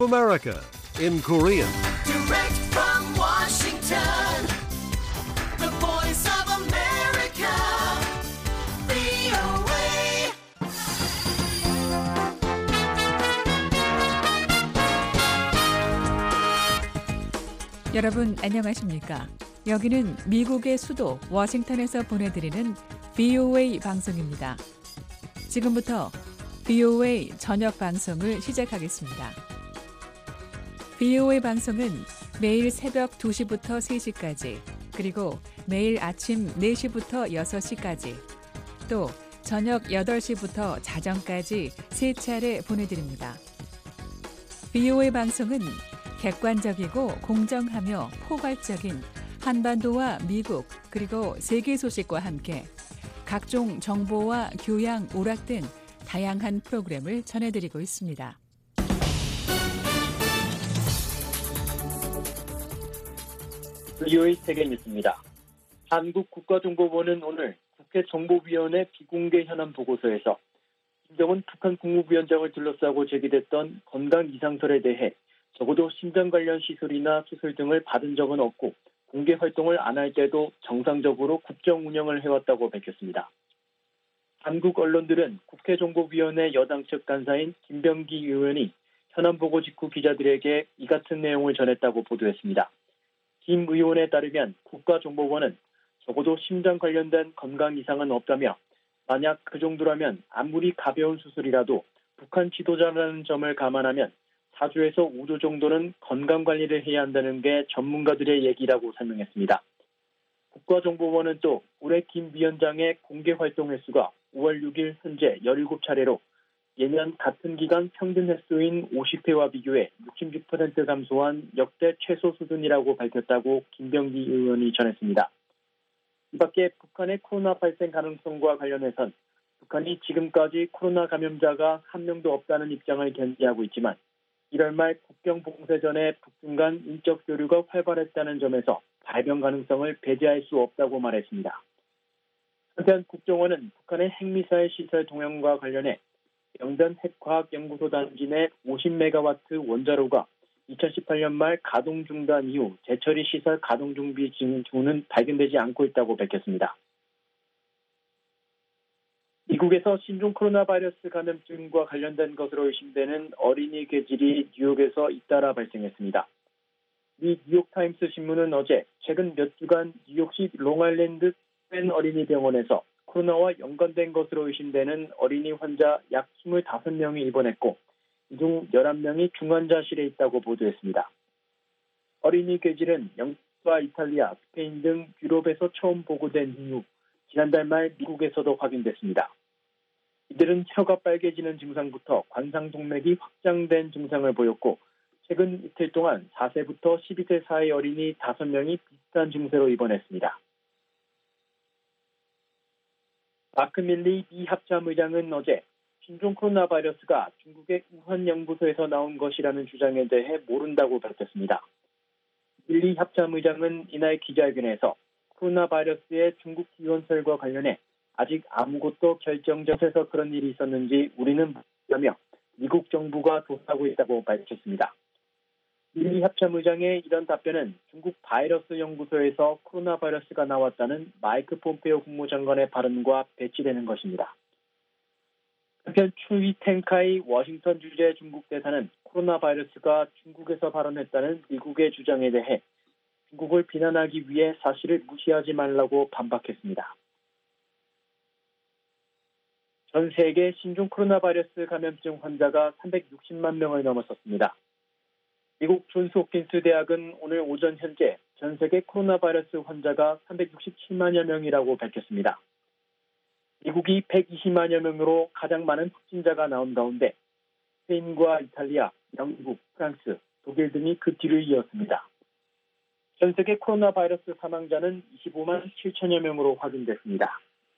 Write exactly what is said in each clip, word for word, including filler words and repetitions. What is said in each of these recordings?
America in Korean. Direct from Washington, the voice of America, 브이오에이. 여러분 안녕하십니까? 여기는 미국의 수도 워싱턴에서 보내드리는 브이오에이 방송입니다. 지금부터 브이오에이 저녁 방송을 시작하겠습니다. 브이오에이 방송은 매일 새벽 두 시부터 세 시까지, 그리고 매일 아침 네 시부터 여섯 시까지, 또 저녁 여덟 시부터 자정까지 세 차례 보내드립니다. 브이오에이 방송은 객관적이고 공정하며 포괄적인 한반도와 미국 그리고 세계 소식과 함께 각종 정보와 교양, 오락 등 다양한 프로그램을 전해드리고 있습니다. 브이오에이 세계 뉴스입니다. 한국 국가정보원은 오늘 국회 정보위원회 비공개 현안 보고서에서 김정은 북한 국무위원장을 둘러싸고 제기됐던 건강 이상설에 대해 적어도 심장 관련 시술이나 수술 등을 받은 적은 없고 공개 활동을 안 할 때도 정상적으로 국정 운영을 해왔다고 밝혔습니다. 한국 언론들은 국회 정보위원회 여당 측 간사인 김병기 의원이 현안 보고 직후 기자들에게 이 같은 내용을 전했다고 보도했습니다. 김 의원에 따르면 국가정보원은 적어도 심장 관련된 건강 이상은 없다며 만약 그 정도라면 아무리 가벼운 수술이라도 북한 지도자라는 점을 감안하면 사 주에서 오 주 정도는 건강관리를 해야 한다는 게 전문가들의 얘기라고 설명했습니다. 국가정보원은 또 올해 김 위원장의 공개 활동 횟수가 오월 육일 현재 열일곱 차례로 예년 같은 기간 평균 횟수인 오십 회와 비교해 육십육 퍼센트 감소한 역대 최소 수준이라고 밝혔다고 김병기 의원이 전했습니다. 이 밖에 북한의 코로나 발생 가능성과 관련해선 북한이 지금까지 코로나 감염자가 한 명도 없다는 입장을 견지하고 있지만 일월 말 국경 봉쇄 전에 북중 간 인적 교류가 활발했다는 점에서 발병 가능성을 배제할 수 없다고 말했습니다. 한편 국정원은 북한의 핵미사일 시설 동향과 관련해 영변 핵과학연구소 단지 내 오십 메가와트 원자로가 이천십팔 년 말 가동 중단 이후 재처리 시설 가동 준비 징후는 발견되지 않고 있다고 밝혔습니다. 미국에서 신종 코로나 바이러스 감염증과 관련된 것으로 의심되는 어린이 뇌질이 뉴욕에서 잇따라 발생했습니다. 미 뉴욕타임스 신문은 어제 최근 몇 주간 뉴욕시 롱아일랜드 펜 어린이병원에서 코로나와 연관된 것으로 의심되는 어린이 환자 약 이십오 명이 입원했고 이 중 열한 명이 중환자실에 있다고 보도했습니다. 어린이 뇌질은 영국과 이탈리아, 스페인 등 유럽에서 처음 보고된 이후 지난달 말 미국에서도 확인됐습니다. 이들은 혀가 빨개지는 증상부터 관상동맥이 확장된 증상을 보였고 최근 이틀 동안 사 세부터 십이 세 사이 어린이 다섯 명이 비슷한 증세로 입원했습니다. 마크 밀리 미 합참 의장은 어제 신종 코로나 바이러스가 중국의 우한 연구소에서 나온 것이라는 주장에 대해 모른다고 밝혔습니다. 밀리 합참 의장은 이날 기자회견에서 코로나 바이러스의 중국 기원설과 관련해 아직 아무것도 결정적에서 그런 일이 있었는지 우리는 모르며 미국 정부가 조사하고 있다고 밝혔습니다. 밀리 합참 의장의 이런 답변은 중국 바이러스 연구소에서 코로나 바이러스가 나왔다는 마이크 폼페오 국무장관의 발언과 배치되는 것입니다. 한편 추이 탱카이 워싱턴 주재 중국 대사는 코로나 바이러스가 중국에서 발원했다는 미국의 주장에 대해 중국을 비난하기 위해 사실을 무시하지 말라고 반박했습니다. 전 세계 신종 코로나 바이러스 감염증 환자가 삼백육십만 명을 넘어섰습니다. 미국 존스 홉킨스 대학은 오늘 오전 현재 전 세계 코로나 바이러스 환자가 삼백육십칠만여 명이라고 밝혔습니다. 미국이 백이십만여 명으로 가장 많은 확진자가 나온 가운데 스페인과 이탈리아, 영국, 프랑스, 독일 등이 그 뒤를 이었습니다. 전 세계 코로나 바이러스 사망자는 이십오만 칠천여 명으로 확인됐습니다.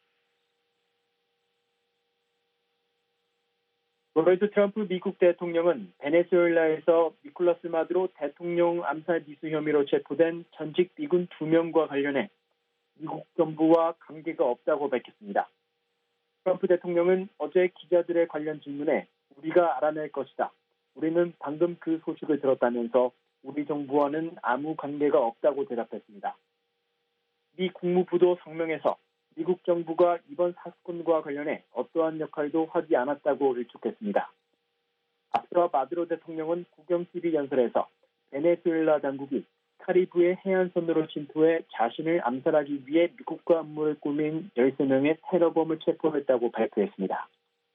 도널드 트럼프 미국 대통령은 베네수엘라에서 니콜라스 마두로 대통령 암살 미수 혐의로 체포된 전직 미군 두 명과 관련해 미국 정부와 관계가 없다고 밝혔습니다. 트럼프 대통령은 어제 기자들의 관련 질문에 우리가 알아낼 것이다. 우리는 방금 그 소식을 들었다면서 우리 정부와는 아무 관계가 없다고 대답했습니다. 미 국무부도 성명에서 미국 정부가 이번 사건과 관련해 어떠한 역할도 하지 않았다고 일축했습니다. 앞서 마두로 대통령은 국영티비 연설에서 베네수엘라 당국이 카리브해 해안선으로 침투해 자신을 암살하기 위해 미국과 음모를 꾸민 열세 명의 테러범을 체포했다고 발표했습니다.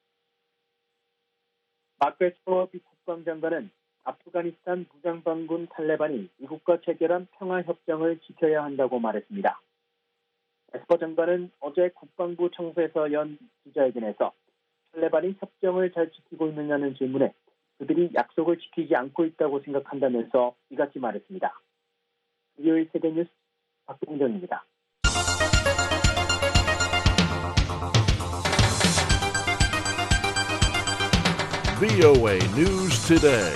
마크 에스퍼 미 국방장관은 아프가니스탄 무장반군 탈레반이 미국과 체결한 평화협정을 지켜야 한다고 말했습니다. 에스퍼 장관은 어제 국방부 청사에서 연 기자회견에서 탈레반이 협정을 잘 지키고 있느냐는 질문에 그들이 약속을 지키지 않고 있다고 생각한다면서 이같이 말했습니다. 일요일 세계뉴스 박동정입니다. 브이오에이 News Today.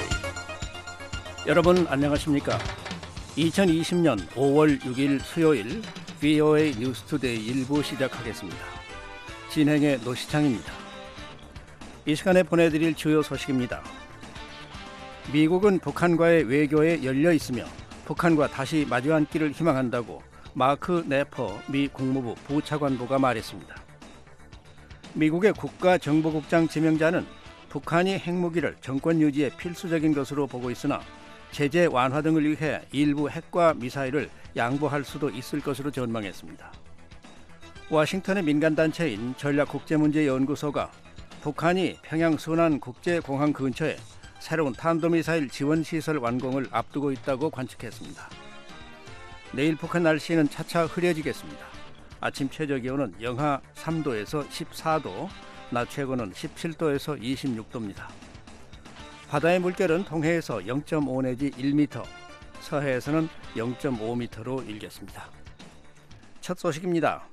여러분 안녕하십니까? 이천이십 년 오월 육일 수요일 브이오에이 뉴스 투데이 일부 시작하겠습니다. 진행의 노시창입니다. 이 시간에 보내드릴 주요 소식입니다. 미국은 북한과의 외교에 열려 있으며 북한과 다시 마주 앉기를 희망한다고 마크 네퍼 미 국무부 부차관보가 말했습니다. 미국의 국가정보국장 지명자는 북한이 핵무기를 정권 유지에 필수적인 것으로 보고 있으나 제재 완화 등을 위해 일부 핵과 미사일을 양보할 수도 있을 것으로 전망했습니다. 워싱턴의 민간단체인 전략국제문제연구소가 북한이 평양 순안 국제공항 근처에 새로운 탄도미사일 지원시설 완공을 앞두고 있다고 관측했습니다. 내일 북한 날씨는 차차 흐려지겠습니다. 아침 최저기온은 영하 삼 도에서 십사 도, 낮 최고는 십칠 도에서 이십육 도입니다. 바다의 물결은 동해에서 영 점 오 내지 일 미터, 서해에서는 영 점 오 미터로 일겠습니다. 첫 소식입니다.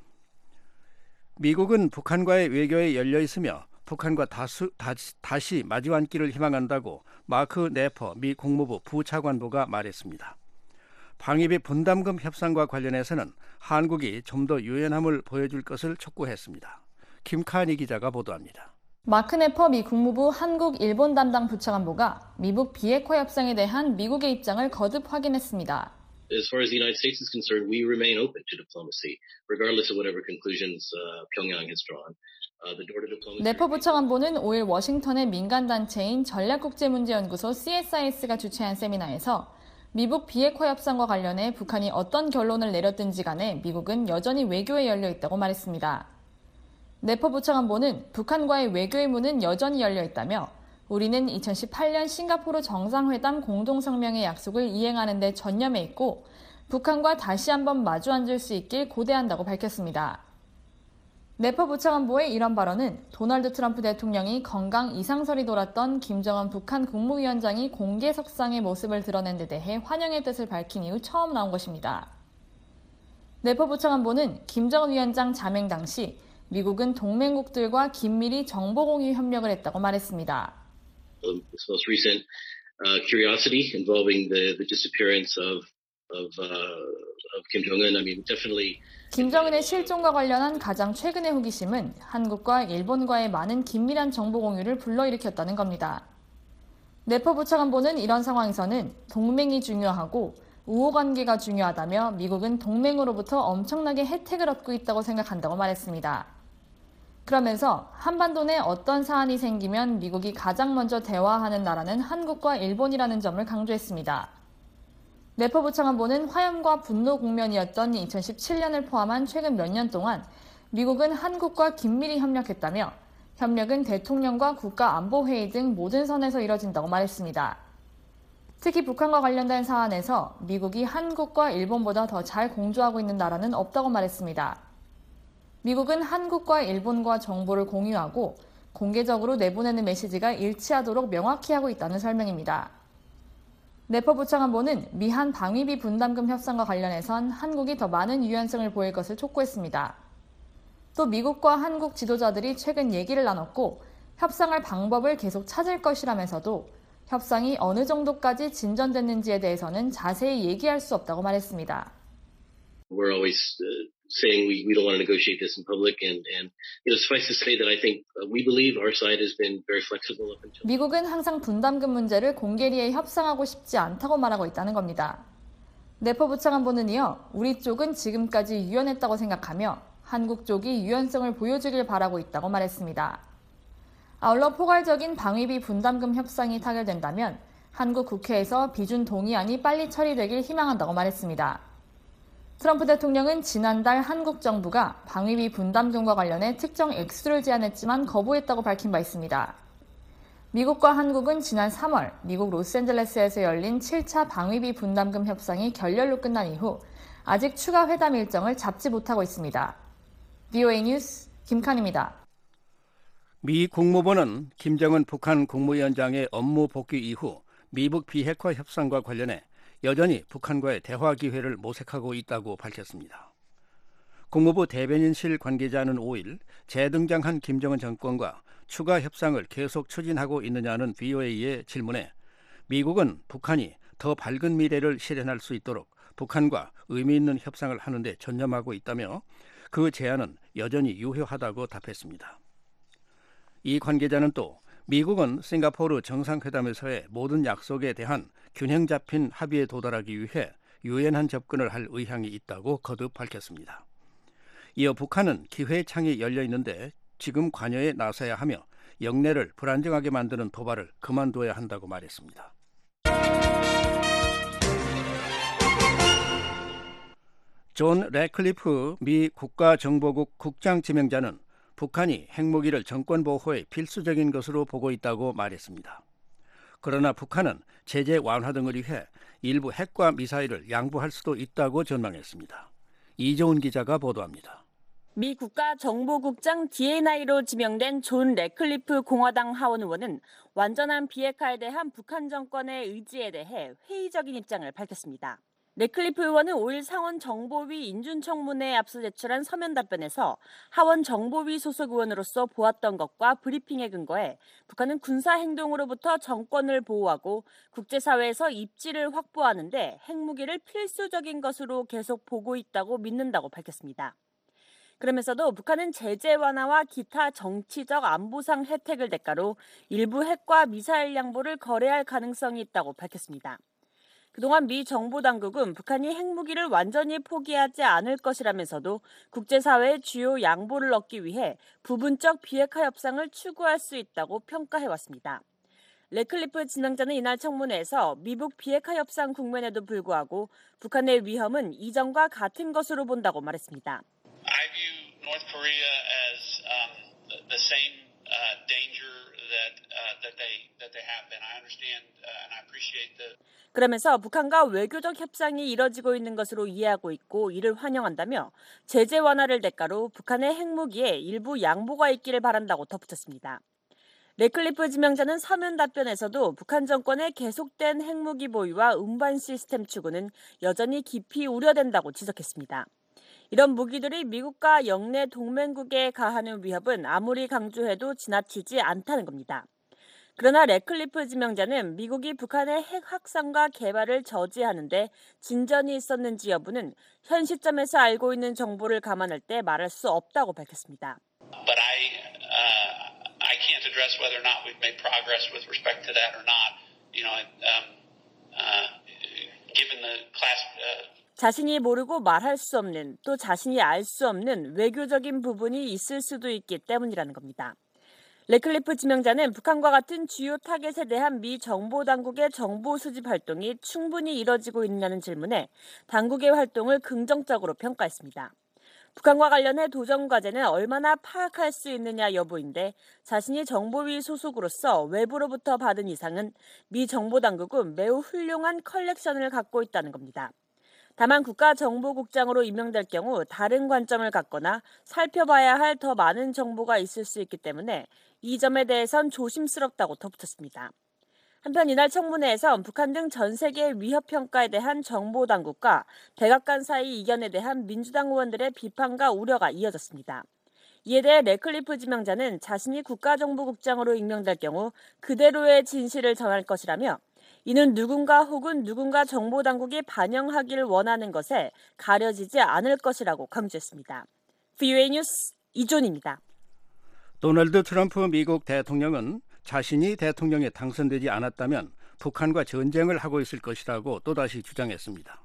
미국은 북한과의 외교에 열려 있으며 북한과 다수, 다시, 다시 마주 앉기를 희망한다고 마크 네퍼 미 국무부 부차관보가 말했습니다. 방위비 분담금 협상과 관련해서는 한국이 좀 더 유연함을 보여줄 것을 촉구했습니다. 김카니 기자가 보도합니다. 마크 네퍼 미 국무부 한국 일본 담당 부차관보가 미국 비핵화 협상에 대한 미국의 입장을 거듭 확인했습니다. As far as the United States is concerned, we remain open to diplomacy, regardless of whatever conclusions uh, Pyongyang has drawn. Uh, the door to diplomacy. 네퍼 부차관보는 오일 워싱턴의 민간단체인 전략국제문제연구소 씨에스아이에스가 주최한 세미나에서 미국 비핵화 협상과 관련해 북한이 어떤 결론을 내렸든지 간에 미국은 여전히 외교에 열려 있다고 말했습니다. 네퍼 부차관보는 북한과의 외교의 문은 여전히 열려 있다며 우리는 이천십팔 년 싱가포르 정상회담 공동성명의 약속을 이행하는 데 전념해 있고 북한과 다시 한번 마주 앉을 수 있길 고대한다고 밝혔습니다. 네퍼 부차관보의 이런 발언은 도널드 트럼프 대통령이 건강 이상설이 돌았던 김정은 북한 국무위원장이 공개석상의 모습을 드러낸 데 대해 환영의 뜻을 밝힌 이후 처음 나온 것입니다. 네퍼 부차관보는 김정은 위원장 자맹 당시 미국은 동맹국들과 긴밀히 정보공유 협력을 했다고 말했습니다. Um, this most recent uh, curiosity involving the, the disappearance of of, uh, of Kim Jong-un. I mean, definitely. 김정은의 실종과 관련한 가장 최근의 호기심은 한국과 일본과의 많은 긴밀한 정보 공유를 불러일으켰다는 겁니다. 네퍼 부차관보는 이런 상황에서는 동맹이 중요하고 우호관계가 중요하다며 미국은 동맹으로부터 엄청나게 혜택을 얻고 있다고 생각한다고 말했습니다. 그러면서 한반도 내 어떤 사안이 생기면 미국이 가장 먼저 대화하는 나라는 한국과 일본이라는 점을 강조했습니다. 네퍼 부차관보는 화염과 분노 국면이었던 이천십칠 년을 포함한 최근 몇 년 동안 미국은 한국과 긴밀히 협력했다며 협력은 대통령과 국가안보회의 등 모든 선에서 이뤄진다고 말했습니다. 특히 북한과 관련된 사안에서 미국이 한국과 일본보다 더 잘 공조하고 있는 나라는 없다고 말했습니다. 미국은 한국과 일본과 정보를 공유하고 공개적으로 내보내는 메시지가 일치하도록 명확히 하고 있다는 설명입니다. 네퍼 부차관보는 미한 방위비 분담금 협상과 관련해선 한국이 더 많은 유연성을 보일 것을 촉구했습니다. 또 미국과 한국 지도자들이 최근 얘기를 나눴고 협상할 방법을 계속 찾을 것이라면서도 협상이 어느 정도까지 진전됐는지에 대해서는 자세히 얘기할 수 없다고 말했습니다. We're always uh, saying we, we don't want to negotiate this in public. And, and you know, suffice to say that I think uh, we believe our side has been very flexible up until. 미국은 항상 분담금 문제를 공개리에 협상하고 싶지 않다고 말하고 있다는 겁니다. 내포부 차관보는 이어 우리 쪽은 지금까지 유연했다고 생각하며 한국 쪽이 유연성을 보여주길 바라고 있다고 말했습니다. 아울러 포괄적인 방위비 분담금 협상이 타결된다면 한국 국회에서 비준 동의안이 빨리 처리되길 희망한다고 말했습니다. 트럼프 대통령은 지난달 한국 정부가 방위비 분담금과 관련해 특정 액수를 제안했지만 거부했다고 밝힌 바 있습니다. 미국과 한국은 지난 삼월 미국 로스앤젤레스에서 열린 칠 차 방위비 분담금 협상이 결렬로 끝난 이후 아직 추가 회담 일정을 잡지 못하고 있습니다. 브이오에이 뉴스 김칸입니다. 미 국무부는 김정은 북한 국무위원장의 업무 복귀 이후 미북 비핵화 협상과 관련해 여전히 북한과의 대화 기회를 모색하고 있다고 밝혔습니다. 국무부 대변인실 관계자는 오일 재등장한 김정은 정권과 추가 협상을 계속 추진하고 있느냐는 브이오에이의 질문에 미국은 북한이 더 밝은 미래를 실현할 수 있도록 북한과 의미 있는 협상을 하는 데 전념하고 있다며 그 제안은 여전히 유효하다고 답했습니다. 이 관계자는 또 미국은 싱가포르 정상회담에서의 모든 약속에 대한 균형 잡힌 합의에 도달하기 위해 유연한 접근을 할 의향이 있다고 거듭 밝혔습니다. 이어 북한은 기회 창이 열려 있는데 지금 관여에 나서야 하며 영내를 불안정하게 만드는 도발을 그만둬야 한다고 말했습니다. 존 래클리프 미 국가정보국 국장 지명자는 북한이 핵무기를 정권 보호에 필수적인 것으로 보고 있다고 말했습니다. 그러나 북한은 제재 완화 등을 위해 일부 핵과 미사일을 양보할 수도 있다고 전망했습니다. 이조은 기자가 보도합니다. 미 국가정보국장 디에이나이로 지명된 존 래클리프 공화당 하원 의원은 완전한 비핵화에 대한 북한 정권의 의지에 대해 회의적인 입장을 밝혔습니다. 래클리프 의원은 오일 상원 정보위 인준청문회에 앞서 제출한 서면 답변에서 하원 정보위 소속 의원으로서 보았던 것과 브리핑에 근거해 북한은 군사 행동으로부터 정권을 보호하고 국제사회에서 입지를 확보하는 데 핵무기를 필수적인 것으로 계속 보고 있다고 믿는다고 밝혔습니다. 그러면서도 북한은 제재 완화와 기타 정치적 안보상 혜택을 대가로 일부 핵과 미사일 양보를 거래할 가능성이 있다고 밝혔습니다. 그동안 미 정보당국은 북한이 핵무기를 완전히 포기하지 않을 것이라면서도 국제사회의 주요 양보를 얻기 위해 부분적 비핵화 협상을 추구할 수 있다고 평가해왔습니다. 래클리프 진행자는 이날 청문회에서 미북 비핵화 협상 국면에도 불구하고 북한의 위험은 이전과 같은 것으로 본다고 말했습니다. I view North Korea as um, the, the same uh, danger that uh, that they that they have been. I understand uh, and I appreciate the. 그러면서 북한과 외교적 협상이 이뤄지고 있는 것으로 이해하고 있고 이를 환영한다며 제재 완화를 대가로 북한의 핵무기에 일부 양보가 있기를 바란다고 덧붙였습니다. 래클리프 지명자는 서면 답변에서도 북한 정권의 계속된 핵무기 보유와 운반 시스템 추구는 여전히 깊이 우려된다고 지적했습니다. 이런 무기들이 미국과 영내 동맹국에 가하는 위협은 아무리 강조해도 지나치지 않다는 겁니다. 그러나 래클리프 지명자는 미국이 북한의 핵 확산과 개발을 저지하는데 진전이 있었는지 여부는 현 시점에서 알고 있는 정보를 감안할 때 말할 수 없다고 밝혔습니다. But I uh, I can't address whether or not we've made progress with respect to that or not. You know, um, uh, given the class. Uh, 자신이 모르고 말할 수 없는 또 자신이 알 수 없는 외교적인 부분이 있을 수도 있기 때문이라는 겁니다. 래클리프 지명자는 북한과 같은 주요 타겟에 대한 미 정보당국의 정보 수집 활동이 충분히 이뤄지고 있느냐는 질문에 당국의 활동을 긍정적으로 평가했습니다. 북한과 관련해 도전 과제는 얼마나 파악할 수 있느냐 여부인데 자신이 정보위 소속으로서 외부로부터 받은 이상은 미 정보당국은 매우 훌륭한 컬렉션을 갖고 있다는 겁니다. 다만 국가정보국장으로 임명될 경우 다른 관점을 갖거나 살펴봐야 할 더 많은 정보가 있을 수 있기 때문에 이 점에 대해선 조심스럽다고 덧붙였습니다. 한편 이날 청문회에선 북한 등 전 세계 위협 평가에 대한 정보당국과 백악관 사이 이견에 대한 민주당 의원들의 비판과 우려가 이어졌습니다. 이에 대해 래클리프 지명자는 자신이 국가정보국장으로 임명될 경우 그대로의 진실을 전할 것이라며 이는 누군가 혹은 누군가 정보당국이 반영하기를 원하는 것에 가려지지 않을 것이라고 강조했습니다. 브이오에이 뉴스 이존입니다. 도널드 트럼프 미국 대통령은 자신이 대통령에 당선되지 않았다면 북한과 전쟁을 하고 있을 것이라고 또다시 주장했습니다.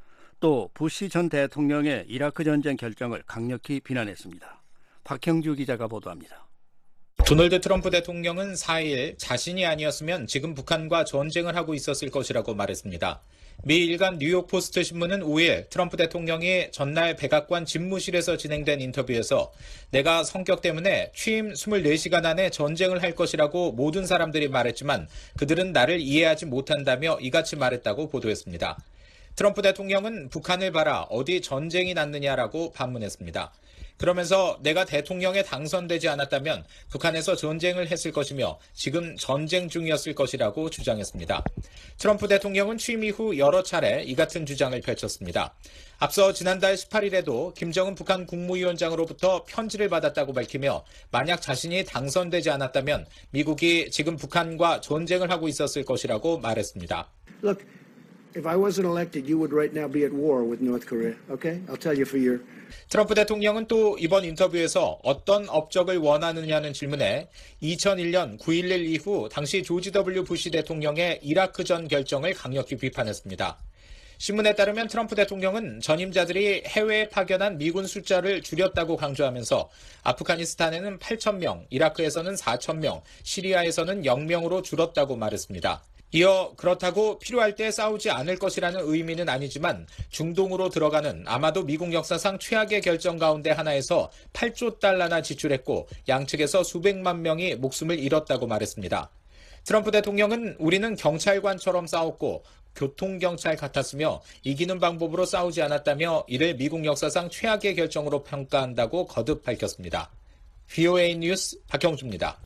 또 부시 전 대통령의 이라크 전쟁 결정을 강력히 비난했습니다. 박형주 기자가 보도합니다. 도널드 트럼프 대통령은 사 일 자신이 아니었으면 지금 북한과 전쟁을 하고 있었을 것이라고 말했습니다. 미 일간 뉴욕포스트 신문은 오 일 트럼프 대통령이 전날 백악관 집무실에서 진행된 인터뷰에서 내가 성격 때문에 취임 이십사 시간 안에 전쟁을 할 것이라고 모든 사람들이 말했지만 그들은 나를 이해하지 못한다며 이같이 말했다고 보도했습니다. 트럼프 대통령은 북한을 봐라 어디 전쟁이 났느냐라고 반문했습니다. 그러면서 내가 대통령에 당선되지 않았다면 북한에서 전쟁을 했을 것이며 지금 전쟁 중이었을 것이라고 주장했습니다. 트럼프 대통령은 취임 이후 여러 차례 이 같은 주장을 펼쳤습니다. 앞서 지난달 십팔 일에도 김정은 북한 국무위원장으로부터 편지를 받았다고 밝히며 만약 자신이 당선되지 않았다면 미국이 지금 북한과 전쟁을 하고 있었을 것이라고 말했습니다. Look, if I wasn't elected, you would right now be at war with North Korea. Okay? I'll tell you for your 트럼프 대통령은 또 이번 인터뷰에서 어떤 업적을 원하느냐는 질문에 이천일 년 구일 일 이후 당시 조지 더블유 부시 대통령의 이라크전 결정을 강력히 비판했습니다. 신문에 따르면 트럼프 대통령은 전임자들이 해외에 파견한 미군 숫자를 줄였다고 강조하면서 아프가니스탄에는 팔천 명, 이라크에서는 사천 명, 시리아에서는 영 명으로 줄었다고 말했습니다. 이어 그렇다고 필요할 때 싸우지 않을 것이라는 의미는 아니지만 중동으로 들어가는 아마도 미국 역사상 최악의 결정 가운데 하나에서 팔조 달러나 지출했고 양측에서 수백만 명이 목숨을 잃었다고 말했습니다. 트럼프 대통령은 우리는 경찰관처럼 싸웠고 교통경찰 같았으며 이기는 방법으로 싸우지 않았다며 이를 미국 역사상 최악의 결정으로 평가한다고 거듭 밝혔습니다. 브이오에이 뉴스 박형주입니다.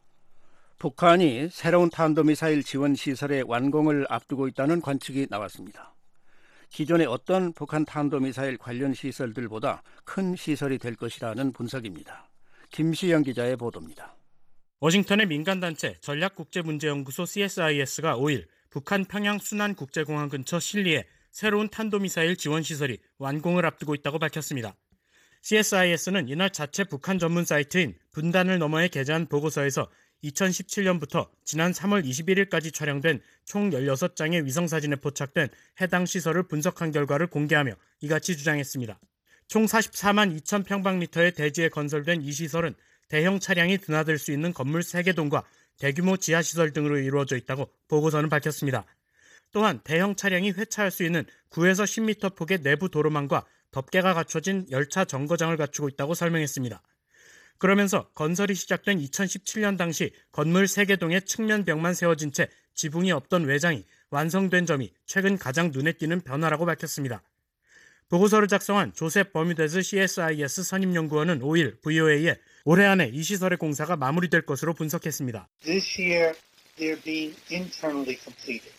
북한이 새로운 탄도미사일 지원 시설의 완공을 앞두고 있다는 관측이 나왔습니다. 기존의 어떤 북한 탄도미사일 관련 시설들보다 큰 시설이 될 것이라는 분석입니다. 김시영 기자의 보도입니다. 워싱턴의 민간단체 전략국제문제연구소 씨에스아이에스가 오 일 북한 평양 순안국제공항 근처 실리에 새로운 탄도미사일 지원 시설이 완공을 앞두고 있다고 밝혔습니다. 씨에스아이에스는 이날 자체 북한 전문 사이트인 분단을 너머에 게재한 보고서에서 이천십칠 년부터 지난 삼월 이십일일까지 촬영된 총 열여섯 장의 위성사진에 포착된 해당 시설을 분석한 결과를 공개하며 이같이 주장했습니다. 총 사십사만 이천 평방미터의 대지에 건설된 이 시설은 대형 차량이 드나들 수 있는 건물 세 개 동과 대규모 지하시설 등으로 이루어져 있다고 보고서는 밝혔습니다. 또한 대형 차량이 회차할 수 있는 구에서 십 미터 폭의 내부 도로망과 덮개가 갖춰진 열차 정거장을 갖추고 있다고 설명했습니다. 그러면서 건설이 시작된 이천십칠 년 당시 건물 세 개 동의 측면벽만 세워진 채 지붕이 없던 외장이 완성된 점이 최근 가장 눈에 띄는 변화라고 밝혔습니다. 보고서를 작성한 조셉 버뮤데즈 씨에스아이에스 선임연구원은 오 일 브이오에이에 올해 안에 이 시설의 공사가 마무리될 것으로 분석했습니다. This year, they're being internally completed.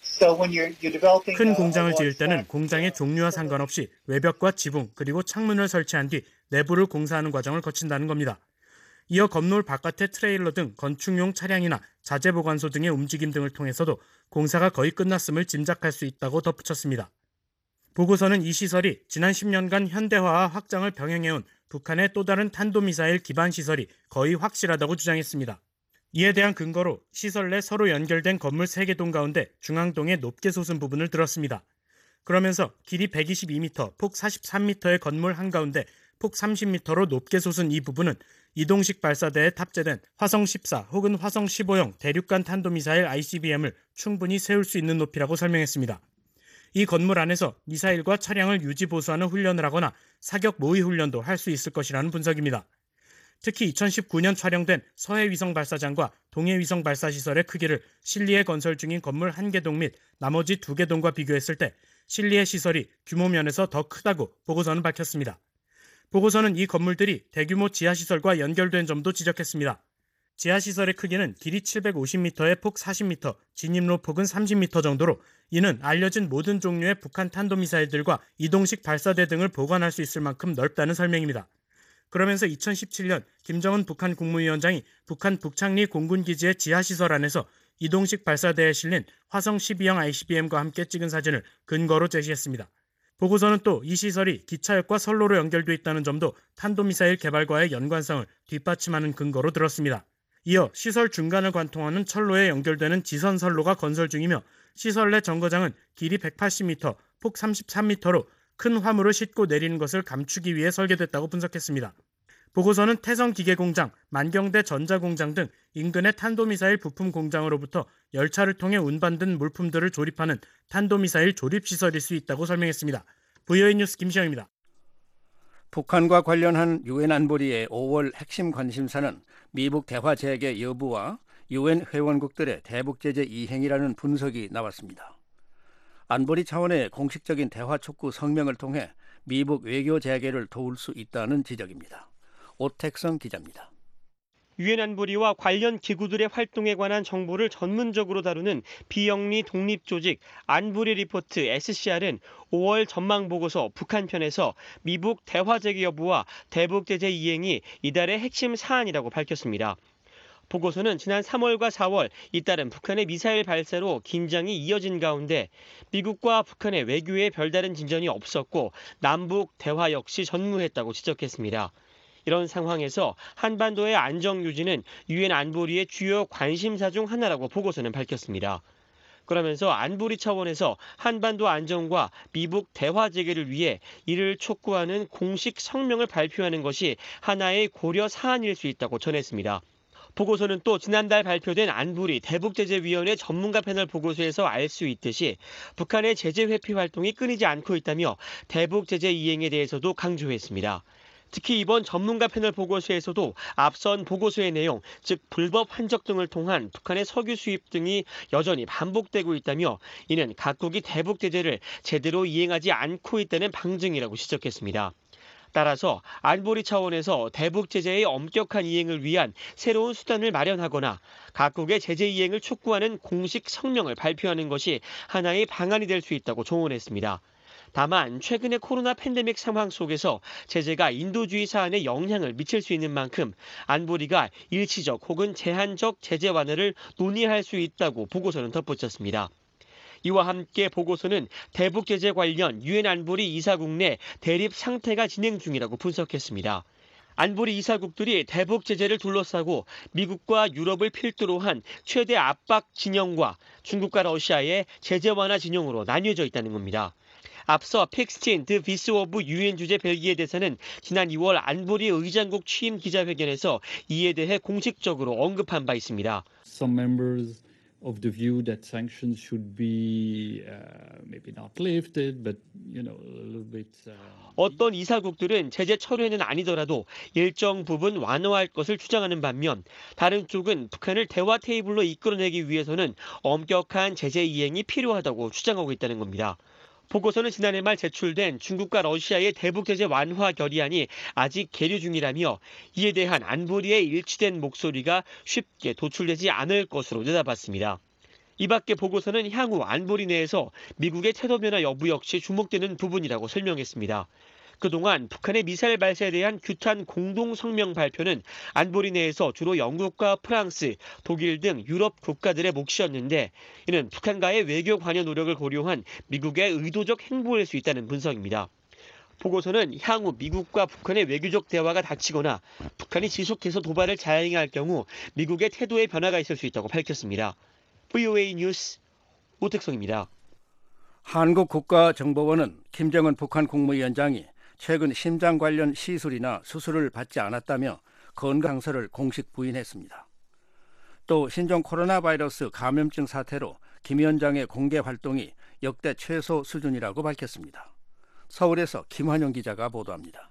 큰 공장을 지을 때는 공장의 종류와 상관없이 외벽과 지붕 그리고 창문을 설치한 뒤 내부를 공사하는 과정을 거친다는 겁니다. 이어 건물 바깥의 트레일러 등 건축용 차량이나 자재보관소 등의 움직임 등을 통해서도 공사가 거의 끝났음을 짐작할 수 있다고 덧붙였습니다. 보고서는 이 시설이 지난 십 년간 현대화와 확장을 병행해온 북한의 또 다른 탄도미사일 기반 시설이 거의 확실하다고 주장했습니다. 이에 대한 근거로 시설 내 서로 연결된 건물 세 개 동 가운데 중앙동의 높게 솟은 부분을 들었습니다. 그러면서 길이 백이십이 미터, 폭 사십삼 미터의 건물 한가운데 폭 삼십 미터로 높게 솟은 이 부분은 이동식 발사대에 탑재된 화성 십사 혹은 화성 십오형 대륙간 탄도미사일 아이씨비엠을 충분히 세울 수 있는 높이라고 설명했습니다. 이 건물 안에서 미사일과 차량을 유지 보수하는 훈련을 하거나 사격 모의 훈련도 할 수 있을 것이라는 분석입니다. 특히 이천십구 년 촬영된 서해 위성 발사장과 동해 위성 발사 시설의 크기를 실리에 건설 중인 건물 한 개 동 및 나머지 두 개 동과 비교했을 때 실리의 시설이 규모 면에서 더 크다고 보고서는 밝혔습니다. 보고서는 이 건물들이 대규모 지하시설과 연결된 점도 지적했습니다. 지하시설의 크기는 길이 칠백오십 미터에 폭 사십 미터, 진입로 폭은 삼십 미터 정도로 이는 알려진 모든 종류의 북한 탄도미사일들과 이동식 발사대 등을 보관할 수 있을 만큼 넓다는 설명입니다. 그러면서 이천십칠 년 김정은 북한 국무위원장이 북한 북창리 공군기지의 지하시설 안에서 이동식 발사대에 실린 화성 십이형 아이씨비엠과 함께 찍은 사진을 근거로 제시했습니다. 보고서는 또 이 시설이 기차역과 선로로 연결돼 있다는 점도 탄도미사일 개발과의 연관성을 뒷받침하는 근거로 들었습니다. 이어 시설 중간을 관통하는 철로에 연결되는 지선 선로가 건설 중이며 시설 내 정거장은 길이 백팔십 미터, 폭 삼십삼 미터로 큰 화물을 싣고 내리는 것을 감추기 위해 설계됐다고 분석했습니다. 보고서는 태성기계공장, 만경대 전자공장 등 인근의 탄도미사일 부품 공장으로부터 열차를 통해 운반된 물품들을 조립하는 탄도미사일 조립시설일 수 있다고 설명했습니다. 브이오에이 뉴스 김시영입니다. 북한과 관련한 유엔 안보리의 오월 핵심 관심사는 미북 대화 재개 여부와 유엔 회원국들의 대북 제재 이행이라는 분석이 나왔습니다. 안보리 차원의 공식적인 대화 촉구 성명을 통해 미북 외교 재개를 도울 수 있다는 지적입니다. 오택성 기자입니다. 유엔 안보리와 관련 기구들의 활동에 관한 정보를 전문적으로 다루는 비영리 독립조직 안보리 리포트 에스씨알은 오월 전망보고서 북한편에서 미북 대화 재개 여부와 대북 제재 이행이 이달의 핵심 사안이라고 밝혔습니다. 보고서는 지난 삼월과 사월 잇따른 북한의 미사일 발사로 긴장이 이어진 가운데 미국과 북한의 외교에 별다른 진전이 없었고 남북 대화 역시 전무했다고 지적했습니다. 이런 상황에서 한반도의 안정 유지는 유엔 안보리의 주요 관심사 중 하나라고 보고서는 밝혔습니다. 그러면서 안보리 차원에서 한반도 안정과 미북 대화 재개를 위해 이를 촉구하는 공식 성명을 발표하는 것이 하나의 고려 사안일 수 있다고 전했습니다. 보고서는 또 지난달 발표된 안보리 대북제재위원회 전문가 패널 보고서에서 알 수 있듯이 북한의 제재 회피 활동이 끊이지 않고 있다며 대북제재 이행에 대해서도 강조했습니다. 특히 이번 전문가 패널 보고서에서도 앞선 보고서의 내용, 즉 불법 환적 등을 통한 북한의 석유 수입 등이 여전히 반복되고 있다며 이는 각국이 대북 제재를 제대로 이행하지 않고 있다는 방증이라고 지적했습니다. 따라서 안보리 차원에서 대북 제재의 엄격한 이행을 위한 새로운 수단을 마련하거나 각국의 제재 이행을 촉구하는 공식 성명을 발표하는 것이 하나의 방안이 될 수 있다고 조언했습니다. 다만 최근의 코로나 팬데믹 상황 속에서 제재가 인도주의 사안에 영향을 미칠 수 있는 만큼 안보리가 일시적 혹은 제한적 제재 완화를 논의할 수 있다고 보고서는 덧붙였습니다. 이와 함께 보고서는 대북 제재 관련 유엔 안보리 이사국 내 대립 상태가 진행 중이라고 분석했습니다. 안보리 이사국들이 대북 제재를 둘러싸고 미국과 유럽을 필두로 한 최대 압박 진영과 중국과 러시아의 제재 완화 진영으로 나뉘어져 있다는 겁니다. 앞서 팩스틴 드 비스 오브 유엔 주재 벨기에 대사는 지난 이월 안보리 의장국 취임 기자회견에서 이에 대해 공식적으로 언급한 바 있습니다. Some members of the view that sanctions should be uh, maybe not lifted, but you know a little bit. Uh... 어떤 이사국들은 제재 철회는 아니더라도 일정 부분 완화할 것을 주장하는 반면 다른 쪽은 북한을 대화 테이블로 이끌어내기 위해서는 엄격한 제재 이행이 필요하다고 주장하고 있다는 겁니다. 보고서는 지난해 말 제출된 중국과 러시아의 대북 제재 완화 결의안이 아직 계류 중이라며 이에 대한 안보리의 일치된 목소리가 쉽게 도출되지 않을 것으로 내다봤습니다. 이 밖에 보고서는 향후 안보리 내에서 미국의 태도 변화 여부 역시 주목되는 부분이라고 설명했습니다. 그동안 북한의 미사일 발사에 대한 규탄 공동 성명 발표는 안보리 내에서 주로 영국과 프랑스, 독일 등 유럽 국가들의 몫이었는데 이는 북한과의 외교 관여 노력을 고려한 미국의 의도적 행보일 수 있다는 분석입니다. 보고서는 향후 미국과 북한의 외교적 대화가 닥치거나 북한이 지속해서 도발을 자행할 경우 미국의 태도에 변화가 있을 수 있다고 밝혔습니다. 브이오에이 뉴스 오택성입니다. 한국 국가정보원은 김정은 북한 국무위원장이 최근 심장 관련 시술이나 수술을 받지 않았다며 건강 상서를 공식 부인했습니다. 또 신종 코로나 바이러스 감염증 사태로 김 위원장의 공개 활동이 역대 최소 수준이라고 밝혔습니다. 서울에서 김환영 기자가 보도합니다.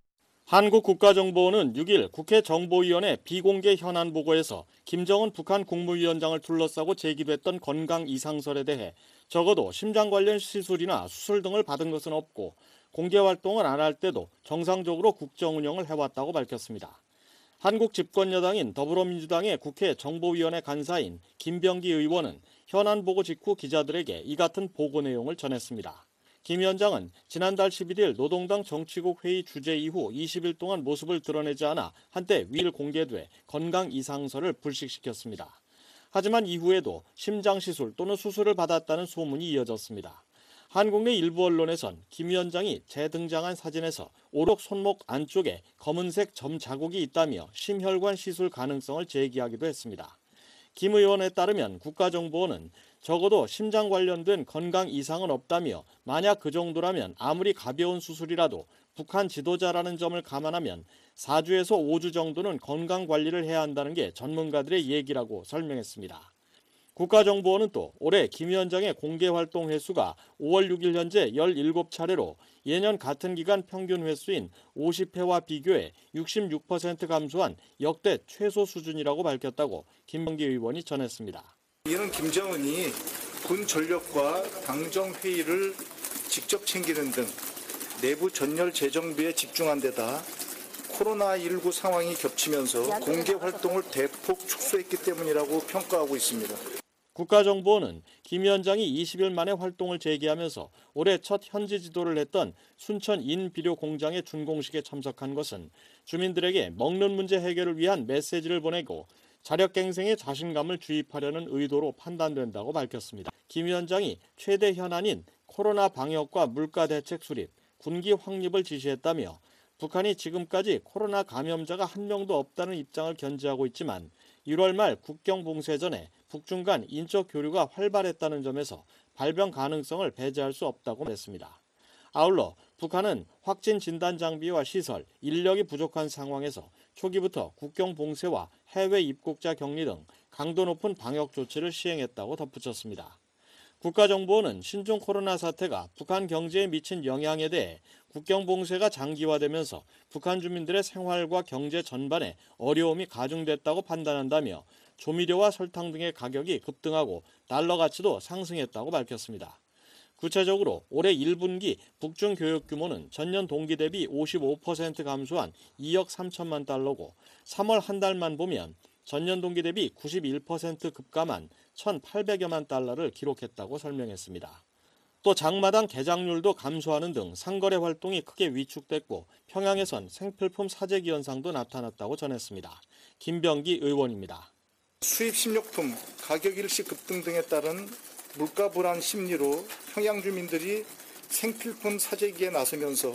한국국가정보원은 육 일 국회 정보위원회 비공개 현안 보고에서 김정은 북한 국무위원장을 둘러싸고 제기됐던 건강 이상설에 대해 적어도 심장 관련 시술이나 수술 등을 받은 것은 없고 공개 활동을 안 할 때도 정상적으로 국정 운영을 해왔다고 밝혔습니다. 한국 집권 여당인 더불어민주당의 국회 정보위원회 간사인 김병기 의원은 현안 보고 직후 기자들에게 이 같은 보고 내용을 전했습니다. 김 위원장은 지난달 십일일 노동당 정치국 회의 주재 이후 이십 일 동안 모습을 드러내지 않아 한때 위 일 공개돼 건강 이상설을 불식시켰습니다. 하지만 이후에도 심장시술 또는 수술을 받았다는 소문이 이어졌습니다. 한국 내 일부 언론에선 김 위원장이 재등장한 사진에서 오른쪽 손목 안쪽에 검은색 점 자국이 있다며 심혈관 시술 가능성을 제기하기도 했습니다. 김 의원에 따르면 국가정보원은 적어도 심장 관련된 건강 이상은 없다며 만약 그 정도라면 아무리 가벼운 수술이라도 북한 지도자라는 점을 감안하면 사 주에서 오 주 정도는 건강관리를 해야 한다는 게 전문가들의 얘기라고 설명했습니다. 국가정보원은 또 올해 김 위원장의 공개활동 횟수가 오월 육일 현재 열일곱 차례로 예년 같은 기간 평균 횟수인 오십 회와 비교해 육십육 퍼센트 감소한 역대 최소 수준이라고 밝혔다고 김병기 의원이 전했습니다. 이는 김정은이 군 전력과 당정 회의를 직접 챙기는 등 내부 전열 재정비에 집중한 데다 코로나십구 상황이 겹치면서 공개 활동을 대폭 축소했기 때문이라고 평가하고 있습니다. 국가정보원은 김 위원장이 이십 일 만에 활동을 재개하면서 올해 첫 현지 지도를 했던 순천 인비료 공장의 준공식에 참석한 것은 주민들에게 먹는 문제 해결을 위한 메시지를 보내고 자력갱생의 자신감을 주입하려는 의도로 판단된다고 밝혔습니다. 김 위원장이 최대 현안인 코로나 방역과 물가 대책 수립, 군기 확립을 지시했다며 북한이 지금까지 코로나 감염자가 한 명도 없다는 입장을 견지하고 있지만 일월 말 국경 봉쇄 전에 북중 간 인적 교류가 활발했다는 점에서 발병 가능성을 배제할 수 없다고 말했습니다. 아울러 북한은 확진 진단 장비와 시설, 인력이 부족한 상황에서 초기부터 국경 봉쇄와 해외 입국자 격리 등 강도 높은 방역 조치를 시행했다고 덧붙였습니다. 국가정보원은 신종 코로나 사태가 북한 경제에 미친 영향에 대해 국경 봉쇄가 장기화되면서 북한 주민들의 생활과 경제 전반에 어려움이 가중됐다고 판단한다며 조미료와 설탕 등의 가격이 급등하고 달러 가치도 상승했다고 밝혔습니다. 구체적으로 올해 일 분기 북중 교역 규모는 전년 동기 대비 오십오 퍼센트 감소한 이억 삼천만 달러고 삼월 한 달만 보면 전년 동기 대비 구십일 퍼센트 급감한 천팔백여만 달러를 기록했다고 설명했습니다. 또 장마당 개장률도 감소하는 등 상거래 활동이 크게 위축됐고 평양에선 생필품 사재기 현상도 나타났다고 전했습니다. 김병기 의원입니다. 수입 식료품 가격 일시 급등 등에 따른 물가 불안 심리로 평양 주민들이 생필품 사재기에 나서면서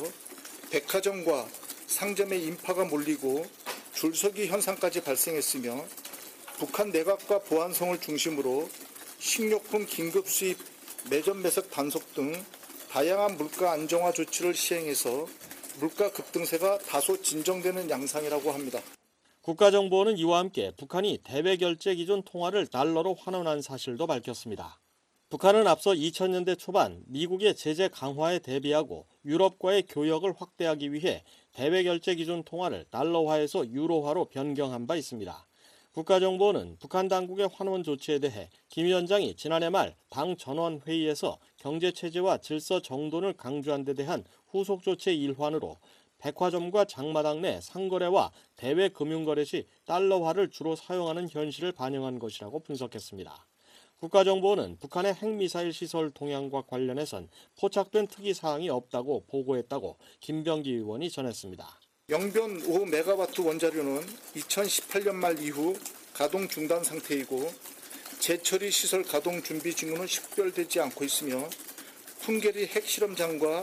백화점과 상점에 인파가 몰리고 줄서기 현상까지 발생했으며 북한 내각과 보안성을 중심으로 식료품 긴급 수입, 매점 매석 단속 등 다양한 물가 안정화 조치를 시행해서 물가 급등세가 다소 진정되는 양상이라고 합니다. 국가정보원은 이와 함께 북한이 대외 결제 기준 통화를 달러로 환원한 사실도 밝혔습니다. 북한은 앞서 이천 년대 초반 미국의 제재 강화에 대비하고 유럽과의 교역을 확대하기 위해 대외 결제 기준 통화를 달러화에서 유로화로 변경한 바 있습니다. 국가정보원은 북한 당국의 환원 조치에 대해 김 위원장이 지난해 말 당 전원 회의에서 경제체제와 질서 정돈을 강조한 데 대한 후속 조치의 일환으로 백화점과 장마당 내 상거래와 대외 금융거래 시 달러화를 주로 사용하는 현실을 반영한 것이라고 분석했습니다. 국가정보원은 북한의 핵미사일 시설 동향과 관련해선 포착된 특이 사항이 없다고 보고했다고 김병기 의원이 전했습니다. 영변 오 메가와트 원자료는 이천십팔 년 말 이후 가동 중단 상태이고 재처리 시설 가동 준비 징후는 식별되지 않고 있으며 풍계리 핵실험장과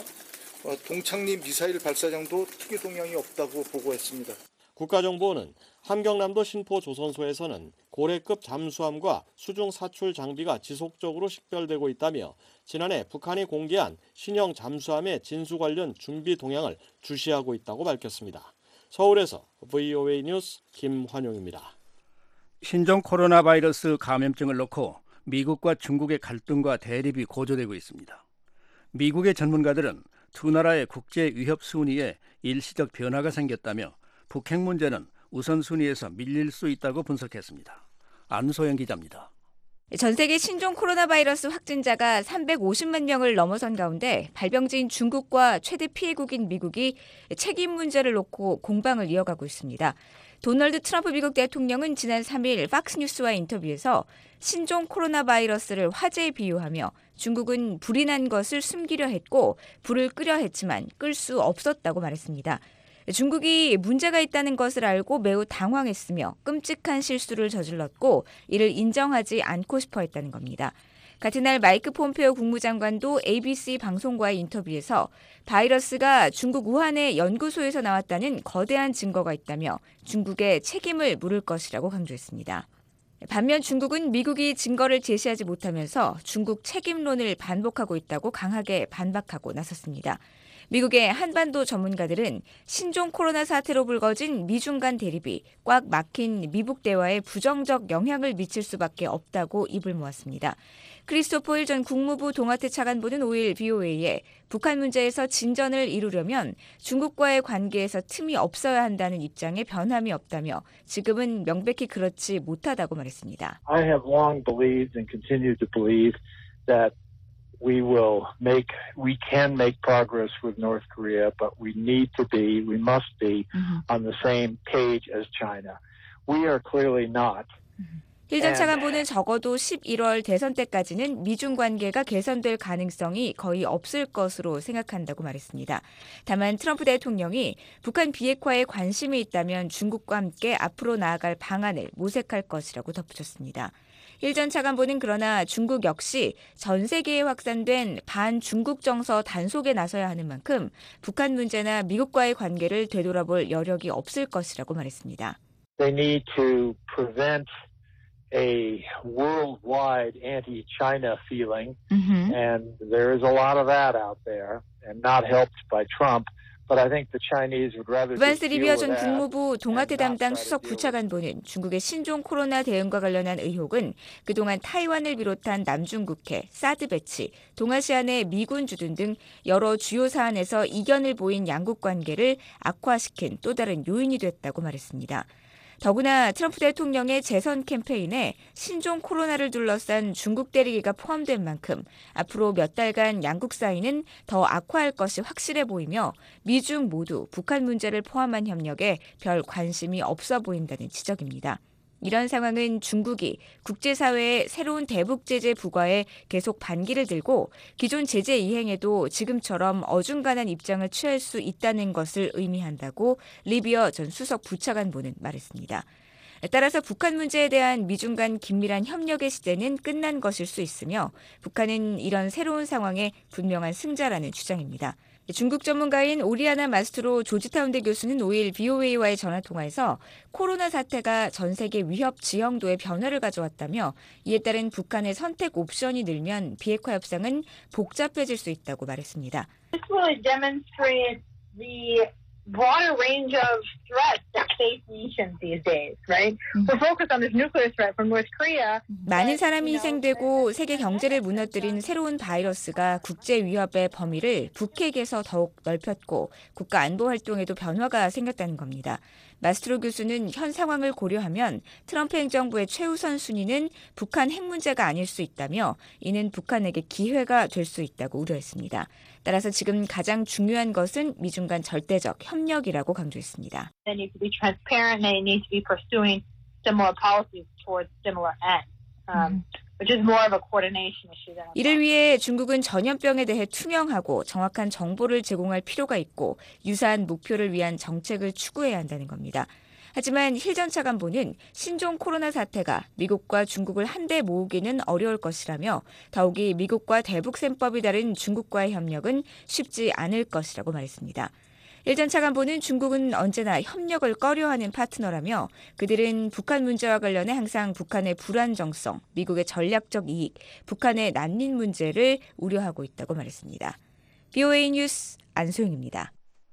동창리 미사일 발사장도 특이 동향이 없다고 보고했습니다. 국가정보원은 함경남도 신포조선소에서는 고래급 잠수함과 수중 사출 장비가 지속적으로 식별되고 있다며 지난해 북한이 공개한 신형 잠수함의 진수 관련 준비 동향을 주시하고 있다고 밝혔습니다. 서울에서 브이오에이 뉴스 김환용입니다. 신종 코로나 바이러스 감염증을 놓고 미국과 중국의 갈등과 대립이 고조되고 있습니다. 미국의 전문가들은 두 나라의 국제 위협 순위에 일시적 변화가 생겼다며 북핵 문제는 우선순위에서 밀릴 수 있다고 분석했습니다. 안소영 기자입니다. 전 세계 신종 코로나 바이러스 확진자가 삼백오십만 명을 넘어선 가운데 발병지인 중국과 최대 피해국인 미국이 책임 문제를 놓고 공방을 이어가고 있습니다. 도널드 트럼프 미국 대통령은 지난 삼 일 팍스뉴스와 인터뷰에서 신종 코로나 바이러스를 화재에 비유하며 중국은 불이 난 것을 숨기려 했고 불을 끄려 했지만 끌 수 없었다고 말했습니다. 중국이 문제가 있다는 것을 알고 매우 당황했으며 끔찍한 실수를 저질렀고 이를 인정하지 않고 싶어 했다는 겁니다. 같은 날 마이크 폼페오 국무장관도 에이비씨 방송과의 인터뷰에서 바이러스가 중국 우한의 연구소에서 나왔다는 거대한 증거가 있다며 중국에 책임을 물을 것이라고 강조했습니다. 반면 중국은 미국이 증거를 제시하지 못하면서 중국 책임론을 반복하고 있다고 강하게 반박하고 나섰습니다. 미국의 한반도 전문가들은 신종 코로나 사태로 불거진 미중 간 대립이 꽉 막힌 미북 대화에 부정적 영향을 미칠 수밖에 없다고 입을 모았습니다. 크리스토퍼 힐 전 국무부 동아태 차관보는 오일 브이오에이에 북한 문제에서 진전을 이루려면 중국과의 관계에서 틈이 없어야 한다는 입장에 변함이 없다며 지금은 명백히 그렇지 못하다고 말했습니다. I have long believed and continue to believe that we will make, we can make progress with North Korea, but we need to be, we must be on the same page as China. We are clearly not. 힐 전 차관보는 적어도 십일월 대선 때까지는 미중 관계가 개선될 가능성이 거의 없을 것으로 생각한다고 말했습니다. 다만 트럼프 대통령이 북한 비핵화에 관심이 있다면 중국과 함께 앞으로 나아갈 방안을 모색할 것이라고 덧붙였습니다. 힐 전 차관보는 그러나 중국 역시 전 세계에 확산된 반중국 정서 단속에 나서야 하는 만큼 북한 문제나 미국과의 관계를 되돌아볼 여력이 없을 것이라고 말했습니다. They need to prevent a worldwide anti-China feeling, mm-hmm. and there is a lot of that out there, and not helped by Trump. But I think the Chinese would rather 이반스 리비어 전 국무부 동아태 담당 수석 부차관보는 중국의 신종 코로나 대응과 관련한 의혹은 그동안 타이완을 비롯한 남중국해, 사드 배치, 동아시아 내 미군 주둔 등 여러 주요 사안에서 이견을 보인 양국 관계를 악화시킨 또 다른 요인이 됐다고 말했습니다. 더구나 트럼프 대통령의 재선 캠페인에 신종 코로나를 둘러싼 중국 때리기가 포함된 만큼 앞으로 몇 달간 양국 사이는 더 악화할 것이 확실해 보이며 미중 모두 북한 문제를 포함한 협력에 별 관심이 없어 보인다는 지적입니다. 이런 상황은 중국이 국제사회의 새로운 대북 제재 부과에 계속 반기를 들고 기존 제재 이행에도 지금처럼 어중간한 입장을 취할 수 있다는 것을 의미한다고 리비어 전 수석 부차관보는 말했습니다. 따라서 북한 문제에 대한 미중 간 긴밀한 협력의 시대는 끝난 것일 수 있으며 북한은 이런 새로운 상황의 분명한 승자라는 주장입니다. 중국 전문가인 오리아나 마스트로 조지타운대 교수는 오일 브이오에이와의 전화통화에서 코로나 사태가 전 세계 위협 지형도에 변화를 가져왔다며 이에 따른 북한의 선택 옵션이 늘면 비핵화 협상은 복잡해질 수 있다고 말했습니다. This really demonstrates the broader range of threats that face nations these days, right? We're focused on this nuclear threat from North Korea. 많은 사람이 희생되고 세계 경제를 무너뜨린 새로운 바이러스가 국제 위협의 범위를 북핵에서 더욱 넓혔고 국가 안보 활동에도 변화가 생겼다는 겁니다. 마스트로 교수는 현 상황을 고려하면 트럼프 행정부의 최우선 순위는 북한 핵 문제가 아닐 수 있다며 이는 북한에게 기회가 될 수 있다고 우려했습니다. 따라서 지금 가장 중요한 것은 미중 간 절대적 협력이라고 강조했습니다. They need to be transparent and they need to be pursuing similar policies towards similar ends. Um, which is more of a coordination issue than a 이를 위해 중국은 전염병에 대해 투명하고 정확한 정보를 제공할 필요가 있고 유사한 목표를 위한 정책을 추구해야 한다는 겁니다. 하지만 힐 전 차관보는 신종 코로나 사태가 미국과 중국을 한데 모으기는 어려울 것이라며 더욱이 미국과 대북셈법이 다른 중국과의 협력은 쉽지 않을 것이라고 말했습니다. 힐 전 차관보는 중국은 언제나 협력을 꺼려하는 파트너라며 그들은 북한 문제와 관련해 항상 북한의 불안정성, 미국의 전략적 이익, 북한의 난민 문제를 우려하고 있다고 말했습니다. 브이오에이 뉴스 안소영입니다.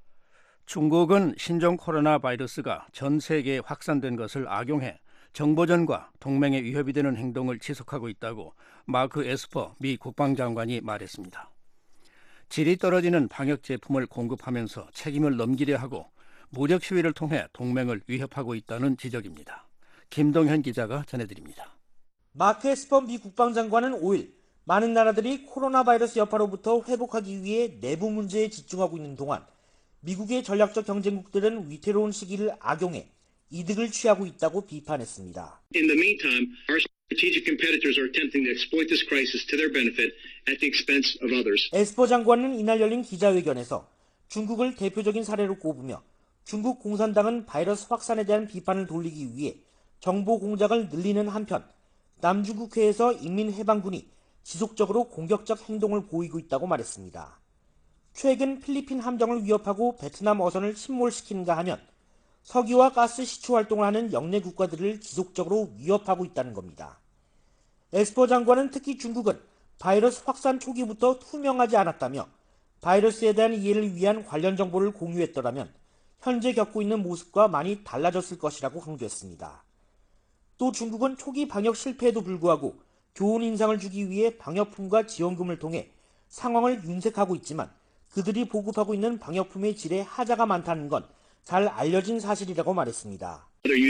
중국은 신종 코로나 바이러스가 전 세계에 확산된 것을 악용해 정보전과 동맹에 위협이 되는 행동을 지속하고 있다고 마크 에스퍼 미 국방장관이 말했습니다. 질이 떨어지는 방역 제품을 공급하면서 책임을 넘기려 하고 무력 시위를 통해 동맹을 위협하고 있다는 지적입니다. 김동현 기자가 전해드립니다. 마크 에스퍼 미 국방장관은 오일 많은 나라들이 코로나 바이러스 여파로부터 회복하기 위해 내부 문제에 집중하고 있는 동안 미국의 전략적 경쟁국들은 위태로운 시기를 악용해 이득을 취하고 있다고 비판했습니다. In the meantime, our strategic competitors are attempting to exploit this crisis to their benefit at the expense of others. 에스퍼 장관은 이날 열린 기자회견에서 중국을 대표적인 사례로 꼽으며 중국 공산당은 바이러스 확산에 대한 비판을 돌리기 위해 정보 공작을 늘리는 한편 남중국해에서 인민해방군이 지속적으로 공격적 행동을 보이고 있다고 말했습니다. 최근 필리핀 함정을 위협하고 베트남 어선을 침몰시키는가 하면 석유와 가스 시추 활동을 하는 영내 국가들을 지속적으로 위협하고 있다는 겁니다. 에스퍼 장관은 특히 중국은 바이러스 확산 초기부터 투명하지 않았다며 바이러스에 대한 이해를 위한 관련 정보를 공유했더라면 현재 겪고 있는 모습과 많이 달라졌을 것이라고 강조했습니다. 또 중국은 초기 방역 실패에도 불구하고 좋은 인상을 주기 위해 방역품과 지원금을 통해 상황을 윤색하고 있지만 그들이 보급하고 있는 방역품의 질에 하자가 많다는 건 잘 알려진 사실이라고 말했습니다.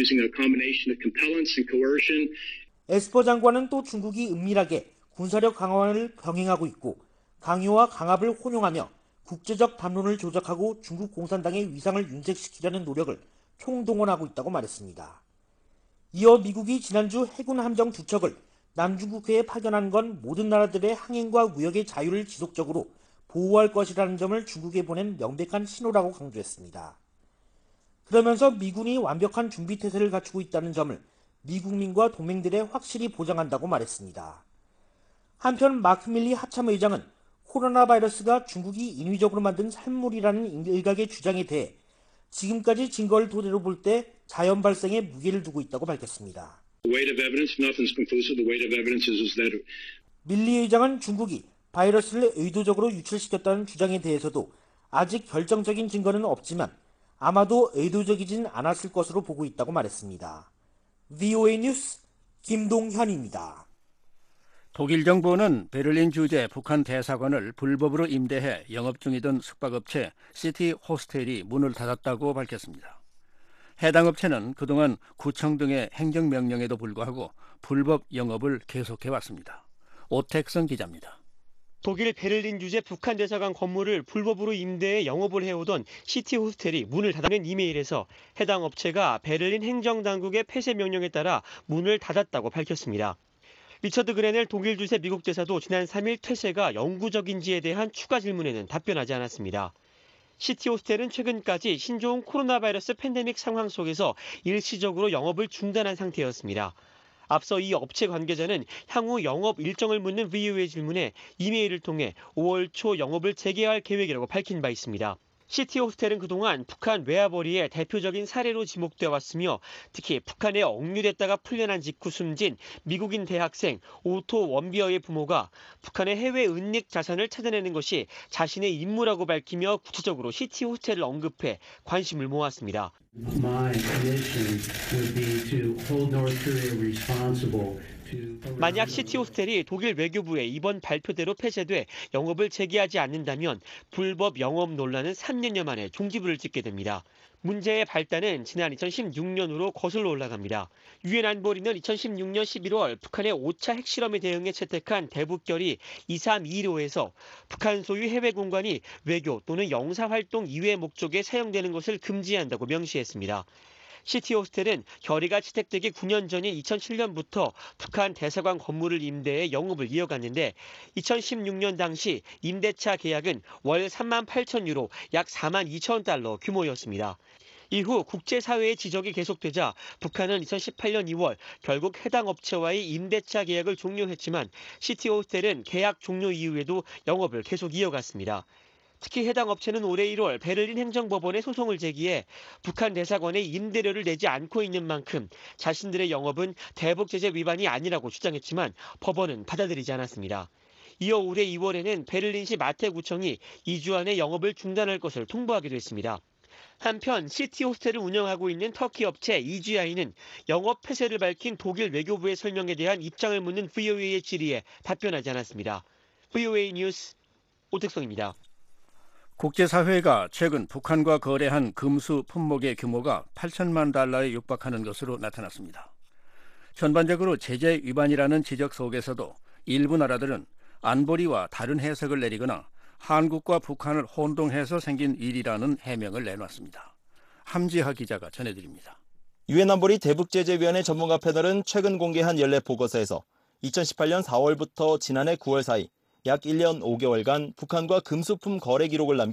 에스퍼 장관은 또 중국이 은밀하게 군사력 강화를 병행하고 있고 강요와 강압을 혼용하며 국제적 담론을 조작하고 중국 공산당의 위상을 윤색시키려는 노력을 총동원하고 있다고 말했습니다. 이어 미국이 지난주 해군 함정 두 척을 남중국해에 파견한 건 모든 나라들의 항행과 무역의 자유를 지속적으로 보호할 것이라는 점을 중국에 보낸 명백한 신호라고 강조했습니다. 그러면서 미군이 완벽한 준비태세를 갖추고 있다는 점을 미국민과 동맹들에 확실히 보장한다고 말했습니다. 한편 마크 밀리 합참의장은 코로나 바이러스가 중국이 인위적으로 만든 산물이라는 일각의 주장에 대해 지금까지 증거를 토대로 볼 때 자연 발생에 무게를 두고 있다고 밝혔습니다. 밀리 의장은 중국이 바이러스를 의도적으로 유출시켰다는 주장에 대해서도 아직 결정적인 증거는 없지만 아마도 의도적이진 않았을 것으로 보고 있다고 말했습니다. 브이오에이 뉴스 김동현입니다. 독일 정부는 베를린 주재 북한 대사관을 불법으로 임대해 영업 중이던 숙박업체 시티 호스텔이 문을 닫았다고 밝혔습니다. 해당 업체는 그동안 구청 등의 행정명령에도 불구하고 불법 영업을 계속해왔습니다. 오택성 기자입니다. 독일 베를린 주재 북한 대사관 건물을 불법으로 임대해 영업을 해오던 시티 호스텔이 문을 닫는 이메일에서 해당 업체가 베를린 행정당국의 폐쇄 명령에 따라 문을 닫았다고 밝혔습니다. 리처드 그레넬 독일 주재 미국 대사도 지난 삼 일 퇴세가 영구적인지에 대한 추가 질문에는 답변하지 않았습니다. 시티 호스텔은 최근까지 신종 코로나 바이러스 팬데믹 상황 속에서 일시적으로 영업을 중단한 상태였습니다. 앞서 이 업체 관계자는 향후 영업 일정을 묻는 브이오에이 질문에 이메일을 통해 오월 초 영업을 재개할 계획이라고 밝힌 바 있습니다. 시티 호스텔은 그동안 북한 외화벌이의 대표적인 사례로 지목되어 왔으며 특히 북한에 억류됐다가 풀려난 직후 숨진 미국인 대학생 오토 원비어의 부모가 북한의 해외 은닉 자산을 찾아내는 것이 자신의 임무라고 밝히며 구체적으로 시티 호스텔을 언급해 관심을 모았습니다. 만약 시티 호스텔이 독일 외교부의 이번 발표대로 폐쇄돼 영업을 재개하지 않는다면 불법 영업 논란은 삼 년여 만에 종지부를 찍게 됩니다. 문제의 발단은 지난 이천십육 년으로 거슬러 올라갑니다. 유엔 안보리는 이천십육 년 십일월 북한의 오 차 핵실험에 대응해 채택한 대북결의 이삼이일호에서 북한 소유 해외 공관이 외교 또는 영사활동 이외 목적에 사용되는 것을 금지한다고 명시했습니다. 시티 호스텔은 결의가 채택되기 구 년 전인 이천칠 년부터 북한 대사관 건물을 임대해 영업을 이어갔는데 이천십육 년 당시 임대차 계약은 월 삼만 팔천 유로 약 사만 이천 달러 규모였습니다. 이후 국제사회의 지적이 계속되자 북한은 이천십팔 년 이월 결국 해당 업체와의 임대차 계약을 종료했지만 시티 호스텔은 계약 종료 이후에도 영업을 계속 이어갔습니다. 특히 해당 업체는 올해 일월 베를린 행정법원에 소송을 제기해 북한 대사관에 임대료를 내지 않고 있는 만큼 자신들의 영업은 대북 제재 위반이 아니라고 주장했지만 법원은 받아들이지 않았습니다. 이어 올해 이월에는 베를린시 마테구청이 이 주 안에 영업을 중단할 것을 통보하기도 했습니다. 한편 시티 호스텔을 운영하고 있는 터키 업체 이지아이는 영업 폐쇄를 밝힌 독일 외교부의 설명에 대한 입장을 묻는 브이오에이의 질의에 답변하지 않았습니다. 브이오에이 뉴스 오택성입니다. 국제사회가 최근 북한과 거래한 금수 품목의 규모가 팔천만 달러에 육박하는 것으로 나타났습니다. 전반적으로 제재 위반이라는 지적 속에서도 일부 나라들은 안보리와 다른 해석을 내리거나 한국과 북한을 혼동해서 생긴 일이라는 해명을 내놨습니다. 함지하 기자가 전해드립니다. 유엔 안보리 대북제재위원회 전문가 패널은 최근 공개한 연례 보고서에서 이천십팔 년 사월부터 지난해 구월 사이 약 일 년 오 개월간 북한과 금수품 거래 기록을 남긴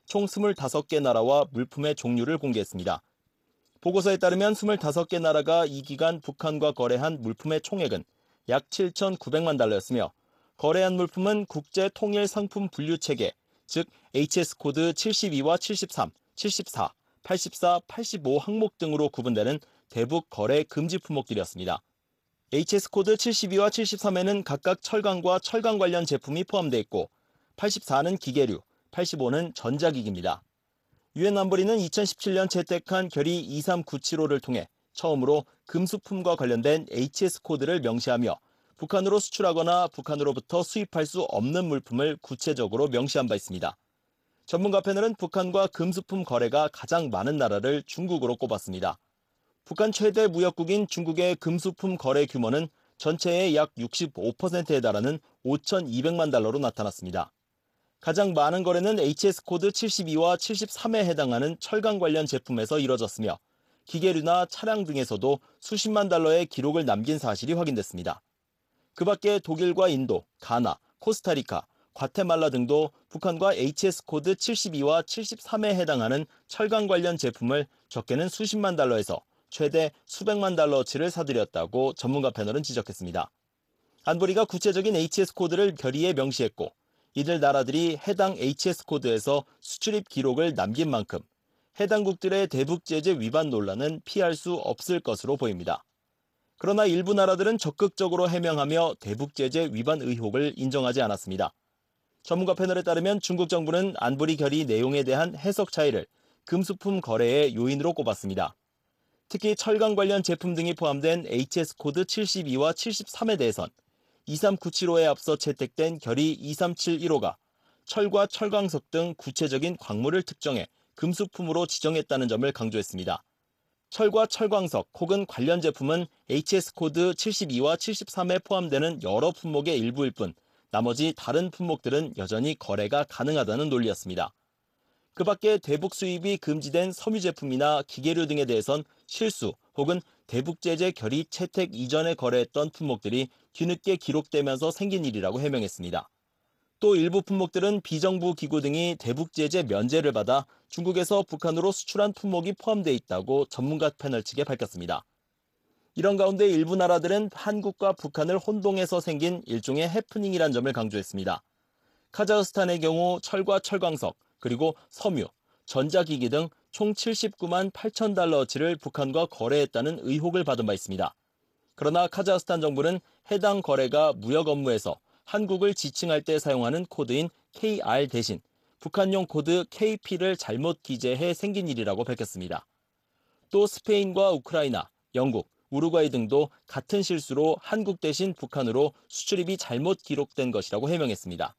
총 스물다섯 개 나라와 물품의 종류를 공개했습니다. 보고서에 따르면 스물다섯 개 나라가 이 기간 북한과 거래한 물품의 총액은 약 칠천구백만 달러였으며 거래한 물품은 국제 통일 상품 분류 체계, 즉 에이치에스 코드 칠십이와 칠십삼, 칠십사, 팔십사, 팔십오 항목 등으로 구분되는 대북 거래 금지 품목들이었습니다. 에이치에스 코드 칠십이와 칠십삼에는 각각 철강과 철강 관련 제품이 포함되어 있고 팔십사는 기계류, 팔십오는 전자기기입니다. 유엔 안보리는 이천십칠 년 채택한 결의 이삼구칠오를 통해 처음으로 금수품과 관련된 에이치에스 코드를 명시하며 북한으로 수출하거나 북한으로부터 수입할 수 없는 물품을 구체적으로 명시한 바 있습니다. 전문가 패널은 북한과 금수품 거래가 가장 많은 나라를 중국으로 꼽았습니다. 북한 최대 무역국인 중국의 금수품 거래 규모는 전체의 약 육십오 퍼센트에 달하는 오천이백만 달러로 나타났습니다. 가장 많은 거래는 에이치에스 코드 칠십이와 칠십삼에 해당하는 철강 관련 제품에서 이뤄졌으며 기계류나 차량 등에서도 수십만 달러의 기록을 남긴 사실이 확인됐습니다. 그 밖에 독일과 인도, 가나, 코스타리카, 과테말라 등도 북한과 에이치에스 코드 칠십이와 칠십삼에 해당하는 철강 관련 제품을 적게는 수십만 달러에서 최대 수백만 달러어치를 사들였다고 전문가 패널은 지적했습니다. 안보리가 구체적인 에이치에스 코드를 결의에 명시했고 이들 나라들이 해당 에이치에스 코드에서 수출입 기록을 남긴 만큼 해당국들의 대북 제재 위반 논란은 피할 수 없을 것으로 보입니다. 그러나 일부 나라들은 적극적으로 해명하며 대북 제재 위반 의혹을 인정하지 않았습니다. 전문가 패널에 따르면 중국 정부는 안보리 결의 내용에 대한 해석 차이를 금수품 거래의 요인으로 꼽았습니다. 특히 철강 관련 제품 등이 포함된 에이치에스 코드 칠십이와 칠십삼에 대해선 이삼구칠오에 앞서 채택된 결의 이삼칠일오가 철과 철광석 등 구체적인 광물을 특정해 금수품으로 지정했다는 점을 강조했습니다. 철과 철광석 혹은 관련 제품은 에이치에스 코드 칠십이와 칠십삼에 포함되는 여러 품목의 일부일 뿐 나머지 다른 품목들은 여전히 거래가 가능하다는 논리였습니다. 그 밖에 대북 수입이 금지된 섬유 제품이나 기계류 등에 대해선 실수 혹은 대북 제재 결의 채택 이전에 거래했던 품목들이 뒤늦게 기록되면서 생긴 일이라고 해명했습니다. 또 일부 품목들은 비정부 기구 등이 대북 제재 면제를 받아 중국에서 북한으로 수출한 품목이 포함되어 있다고 전문가 패널 측에 밝혔습니다. 이런 가운데 일부 나라들은 한국과 북한을 혼동해서 생긴 일종의 해프닝이란 점을 강조했습니다. 카자흐스탄의 경우 철과 철광석, 그리고 섬유, 전자기기 등 총 칠십구만 팔천 달러어치를 북한과 거래했다는 의혹을 받은 바 있습니다. 그러나 카자흐스탄 정부는 해당 거래가 무역 업무에서 한국을 지칭할 때 사용하는 코드인 케이알 대신 북한용 코드 케이피를 잘못 기재해 생긴 일이라고 밝혔습니다. 또 스페인과 우크라이나, 영국, 우루과이 등도 같은 실수로 한국 대신 북한으로 수출입이 잘못 기록된 것이라고 해명했습니다.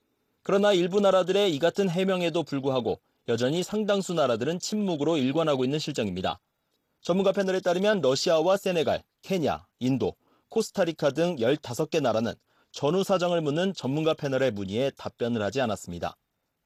그러나 일부 나라들의 이 같은 해명에도 불구하고 여전히 상당수 나라들은 침묵으로 일관하고 있는 실정입니다. 전문가 패널에 따르면 러시아와 세네갈, 케냐, 인도, 코스타리카 등 열다섯 개 나라는 전후 사정을 묻는 전문가 패널의 문의에 답변을 하지 않았습니다.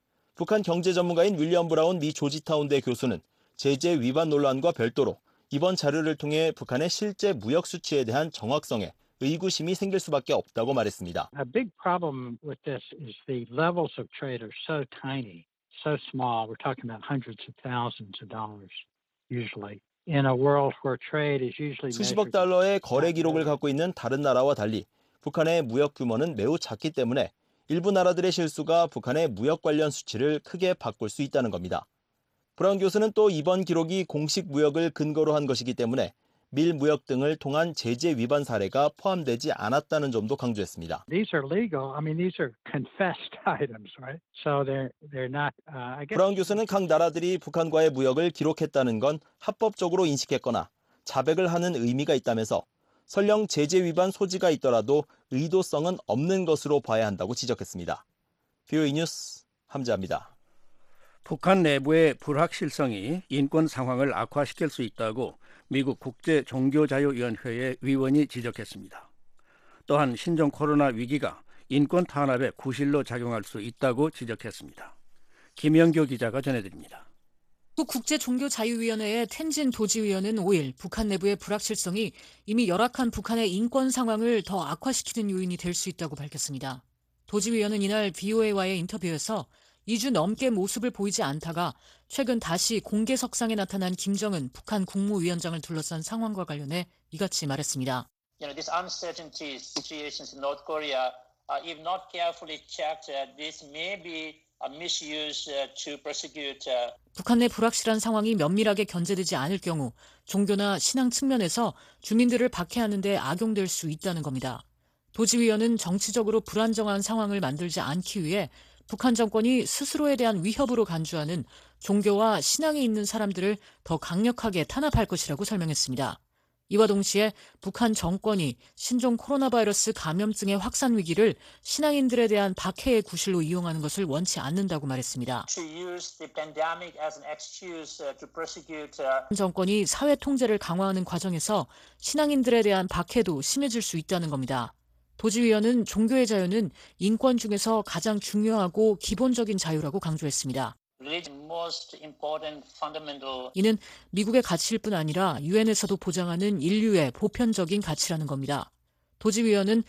북한 경제 전문가인 윌리엄 브라운 미 조지타운대 교수는 제재 위반 논란과 별도로 이번 자료를 통해 북한의 실제 무역 수치에 대한 정확성에 의구심이 생길 수밖에 없다고 말했습니다. A big problem with this is the levels of trade are so tiny, so small. We're talking about hundreds of thousands of dollars usually. In a world where trade is usually 수십억 달러의 거래 기록을 갖고 있는 다른 나라와 달리 북한의 무역 규모는 매우 작기 때문에 일부 나라들의 실수가 북한의 무역 관련 수치를 크게 바꿀 수 있다는 겁니다. 브라운 교수는 또 이번 기록이 공식 무역을 근거로 한 것이기 때문에 밀 무역 등을 통한 제재 위반 사례가 포함되지 않았다는 점도 강조했습니다. These are legal. I mean, these are confessed items, right? So they're they're not. Uh, I guess. 브라운 교수는 각 나라들이 북한과의 무역을 기록했다는 건 합법적으로 인식했거나 자백을 하는 의미가 있다면서 설령 제재 위반 소지가 있더라도 의도성은 없는 것으로 봐야 한다고 지적했습니다. 비오이 뉴스 함재합니다. 북한 내부의 불확실성이 인권 상황을 악화시킬 수 있다고 미국 국제종교자유위원회의 위원이 지적했습니다. 또한 신종 코로나 위기가 인권 탄압의 구실로 작용할 수 있다고 지적했습니다. 김영교 기자가 전해드립니다. 국제종교자유위원회의 텐진 도지위원은 오일 북한 내부의 불확실성이 이미 열악한 북한의 인권 상황을 더 악화시키는 요인이 될 수 있다고 밝혔습니다. 도지위원은 이날 비오에이와의 인터뷰에서 이 주 넘게 모습을 보이지 않다가 최근 다시 공개석상에 나타난 김정은 북한 국무위원장을 둘러싼 상황과 관련해 이같이 말했습니다. You know, this uncertainty situations in North Korea, uh, if not carefully checked, uh, this may be uh, misused uh, to prosecute. Uh... 북한 내 불확실한 상황이 면밀하게 견제되지 않을 경우 종교나 신앙 측면에서 주민들을 박해하는 데 악용될 수 있다는 겁니다. 도지위원은 정치적으로 불안정한 상황을 만들지 않기 위해 북한 정권이 스스로에 대한 위협으로 간주하는 종교와 신앙이 있는 사람들을 더 강력하게 탄압할 것이라고 설명했습니다. 이와 동시에 북한 정권이 신종 코로나 바이러스 감염증의 확산 위기를 신앙인들에 대한 박해의 구실로 이용하는 것을 원치 않는다고 말했습니다. 정권이 사회 통제를 강화하는 과정에서 신앙인들에 대한 박해도 심해질 수 있다는 겁니다. 도지위원은 종교의 자유는 인권 중에서 가장 중요하고 기본적인 자유라고 강조했습니다. 이는 미국의 가치일 뿐 아니라 유엔에서도 보장하는 인류의 보편적인 가치라는 겁니다. 도지위원은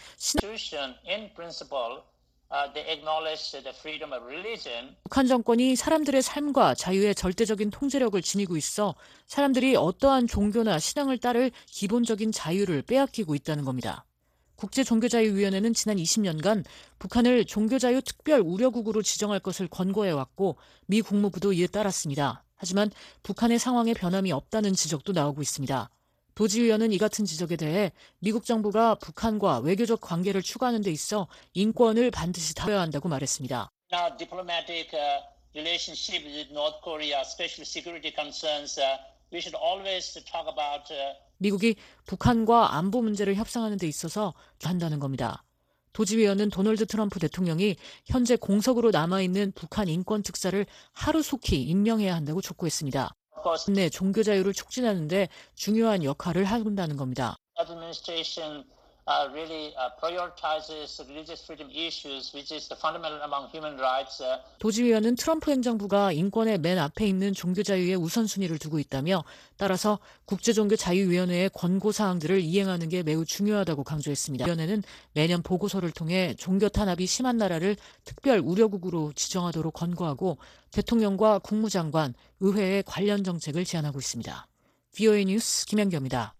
북한 정권이 사람들의 삶과 자유의 절대적인 통제력을 지니고 있어 사람들이 어떠한 종교나 신앙을 따를 기본적인 자유를 빼앗기고 있다는 겁니다. 국제종교자유위원회는 지난 이십 년간 북한을 종교자유 특별 우려국으로 지정할 것을 권고해왔고 미 국무부도 이에 따랐습니다. 하지만 북한의 상황에 변함이 없다는 지적도 나오고 있습니다. 도지위원은 이 같은 지적에 대해 미국 정부가 북한과 외교적 관계를 추구하는 데 있어 인권을 반드시 다뤄야 한다고 말했습니다. Now, diplomatic uh, relationship with North Korea, especially security concerns, uh, we should always talk about uh, 미국이 북한과 안보 문제를 협상하는 데 있어서 한다는 겁니다. 도지위원은 도널드 트럼프 대통령이 현재 공석으로 남아있는 북한 인권 특사를 하루속히 임명해야 한다고 촉구했습니다. 내 종교 자유를 촉진하는 데 중요한 역할을 한다는 겁니다. administration uh, really uh, prioritizes religious freedom issues, which is the fundamental among human rights. Uh. 도지위원은 트럼프 행정부가 인권의 맨 앞에 있는 종교 자유의 우선순위를 두고 있다며 따라서 국제종교자유위원회의 권고사항들을 이행하는 게 매우 중요하다고 강조했습니다. 위원회는 매년 보고서를 통해 종교 탄압이 심한 나라를 특별 우려국으로 지정하도록 권고하고 대통령과 국무장관, 의회에 관련 정책을 제안하고 있습니다. 브이오에이 뉴스 김연경입니다.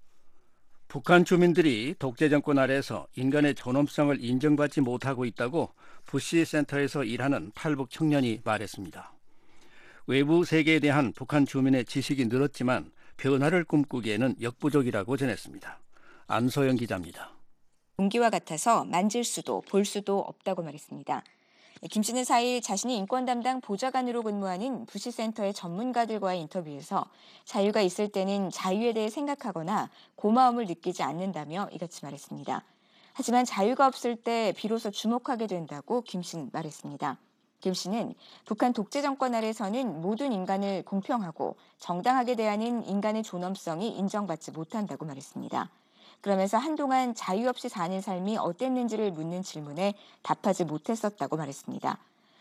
북한 주민들이 독재 정권 아래에서 인간의 존엄성을 인정받지 못하고 있다고 부시 센터에서 일하는 탈북 청년이 말했습니다. 외부 세계에 대한 북한 주민의 지식이 늘었지만 변화를 꿈꾸기에는 역부족이라고 전했습니다. 안소영 기자입니다. 공기와 같아서 만질 수도 볼 수도 없다고 말했습니다. 김 씨는 사 일 자신이 인권 담당 보좌관으로 근무하는 부시센터의 전문가들과의 인터뷰에서 자유가 있을 때는 자유에 대해 생각하거나 고마움을 느끼지 않는다며 이같이 말했습니다. 하지만 자유가 없을 때 비로소 주목하게 된다고 김 씨는 말했습니다. 김 씨는 북한 독재 정권 아래서는 모든 인간을 공평하고 정당하게 대하는 인간의 존엄성이 인정받지 못한다고 말했습니다. 그러면서 한동안 자유 없이 사는 삶이 어땠는지를 묻는 질문에 답하지 못했었다고 말했습니다.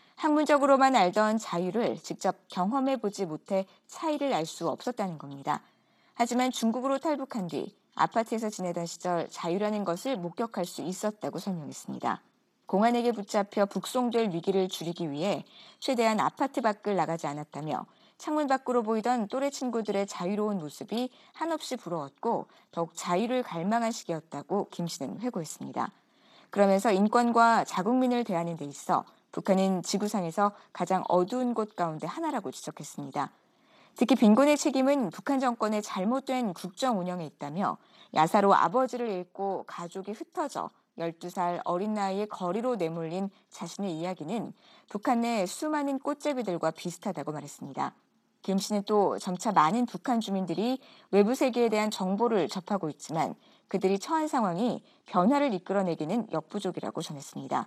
학문적으로만 알던 자유를 직접 경험해보지 못해 차이를 알 수 없었다는 겁니다. 하지만 중국으로 탈북한 뒤 아파트에서 지내던 시절 자유라는 것을 목격할 수 있었다고 설명했습니다. 공안에게 붙잡혀 북송될 위기를 줄이기 위해 최대한 아파트 밖을 나가지 않았다며 창문 밖으로 보이던 또래 친구들의 자유로운 모습이 한없이 부러웠고 더욱 자유를 갈망한 시기였다고 김 씨는 회고했습니다. 그러면서 인권과 자국민을 대하는 데 있어 북한은 지구상에서 가장 어두운 곳 가운데 하나라고 지적했습니다. 특히 빈곤의 책임은 북한 정권의 잘못된 국정 운영에 있다며 야사로 아버지를 잃고 가족이 흩어져 열두 살 어린 나이에 거리로 내몰린 자신의 이야기는 북한 내 수많은 꽃제비들과 비슷하다고 말했습니다. 김 씨는 또 점차 많은 북한 주민들이 외부 세계에 대한 정보를 접하고 있지만 그들이 처한 상황이 변화를 이끌어내기는 역부족이라고 전했습니다.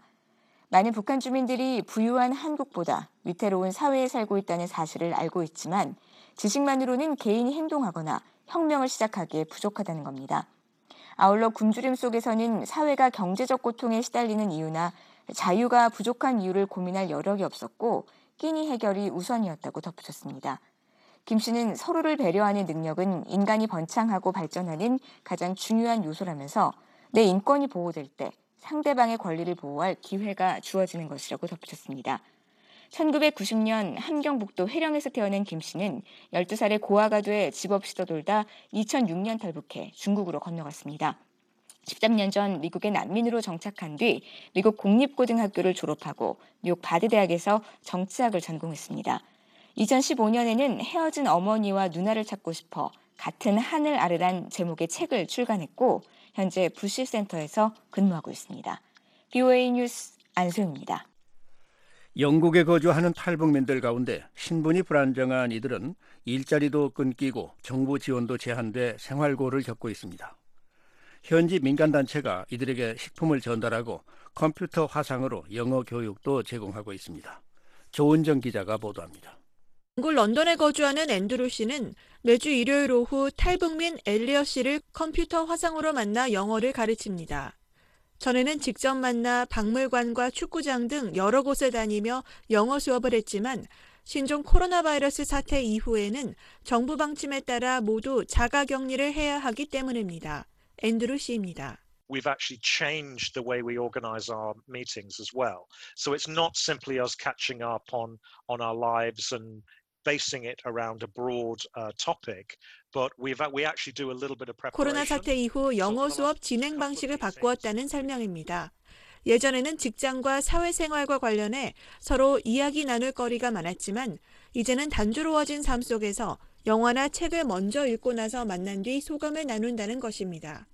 많은 북한 주민들이 부유한 한국보다 위태로운 사회에 살고 있다는 사실을 알고 있지만 지식만으로는 개인이 행동하거나 혁명을 시작하기에 부족하다는 겁니다. 아울러 굶주림 속에서는 사회가 경제적 고통에 시달리는 이유나 자유가 부족한 이유를 고민할 여력이 없었고 끼니 해결이 우선이었다고 덧붙였습니다. 김 씨는 서로를 배려하는 능력은 인간이 번창하고 발전하는 가장 중요한 요소라면서 내 인권이 보호될 때 상대방의 권리를 보호할 기회가 주어지는 것이라고 덧붙였습니다. 천구백구십 년 함경북도 회령에서 태어난 김 씨는 열두 살에 고아가 돼 집 없이 떠돌다 이천육 년 탈북해 중국으로 건너갔습니다. 십삼 년 전 미국에 난민으로 정착한 뒤 미국 공립고등학교를 졸업하고 뉴욕 바드 대학에서 정치학을 전공했습니다. 이천십오 년에는 헤어진 어머니와 누나를 찾고 싶어 같은 하늘 아래란 제목의 책을 출간했고 현재 부시센터에서 근무하고 있습니다. 비오에이 뉴스 안소영입니다. 영국에 거주하는 탈북민들 가운데 신분이 불안정한 이들은 일자리도 끊기고 정부 지원도 제한돼 생활고를 겪고 있습니다. 현지 민간단체가 이들에게 식품을 전달하고 컴퓨터 화상으로 영어 교육도 제공하고 있습니다. 조은정 기자가 보도합니다. 영국 런던에 거주하는 앤드루 씨는 매주 일요일 오후 탈북민 엘리엇 씨를 컴퓨터 화상으로 만나 영어를 가르칩니다. 전에는 직접 만나 박물관과 축구장 등 여러 곳에 다니며 영어 수업을 했지만 신종 코로나 바이러스 사태 이후에는 정부 방침에 따라 모두 자가격리를 해야 하기 때문입니다. 앤드루 씨입니다. We've actually changed the way we organize our meetings as well. So it's not simply us catching up on, on our lives and basing it around a broad uh, topic, but we've we actually do a little bit of preparation. 코로나 사태 이후 영어 수업 진행 방식을 바꾸었다는 설명입니다. 예전에는 직장과 사회생활과 관련해 서로 이야기 나눌 거리가 많았지만 이제는 단조로워진 삶 속에서 영화나 책을 먼저 읽고 나서 만난 뒤 소감을 나눈다는 것입니다.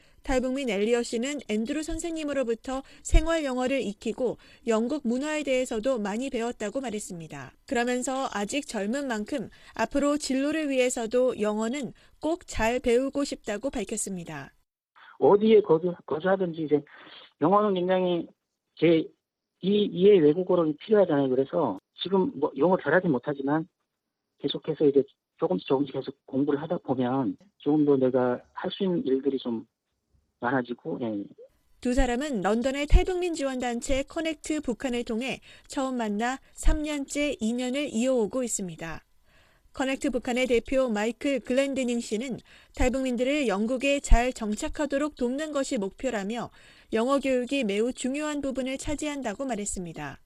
탈북민 엘리엇 씨는 앤드루 선생님으로부터 생활 영어를 익히고 영국 문화에 대해서도 많이 배웠다고 말했습니다. 그러면서 아직 젊은 만큼 앞으로 진로를 위해서도 영어는 꼭 잘 배우고 싶다고 밝혔습니다. 어디에 거주, 거주하든지 이제 영어는 굉장히 제 이, 이의 외국어로 필요하잖아요. 그래서 지금 뭐 영어 잘하지 못하지만 계속해서 이제 조금씩 조금씩 계속 공부를 하다 보면 조금 더 내가 할 수 있는 일들이 좀 많아지고. 예. 두 사람은 런던의 탈북민 지원단체 커넥트 북한을 통해 처음 만나 삼 년째 인연을 이어오고 있습니다. 커넥트 북한의 대표 마이클 글렌드닝 씨는 탈북민들을 영국에 잘 정착하도록 돕는 것이 목표라며 영어 교육이 매우 중요한 부분을 차지한다고 말했습니다.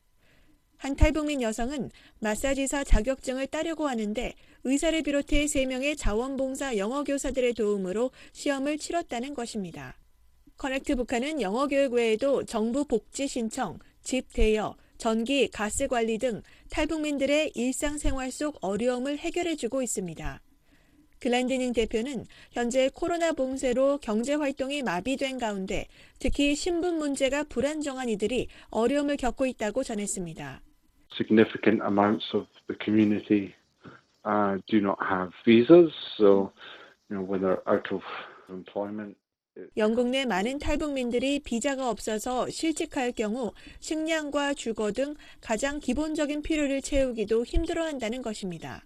한 탈북민 여성은 마사지사 자격증을 따려고 하는데 의사를 비롯해 세 명의 자원봉사 영어 교사들의 도움으로 시험을 치렀다는 것입니다. 커넥트 북한은 영어 교육 외에도 정부 복지 신청, 집 대여, 전기, 가스 관리 등 탈북민들의 일상생활 속 어려움을 해결해주고 있습니다. 글랜드닝 대표는 현재 코로나 봉쇄로 경제활동이 마비된 가운데 특히 신분 문제가 불안정한 이들이 어려움을 겪고 있다고 전했습니다. Significant amounts of the community uh, do not have visas, so you know when they're out of employment. 영국 내 많은 탈북민들이 비자가 없어서 실직할 경우 식량과 주거 등 가장 기본적인 필요를 채우기도 힘들어한다는 것입니다.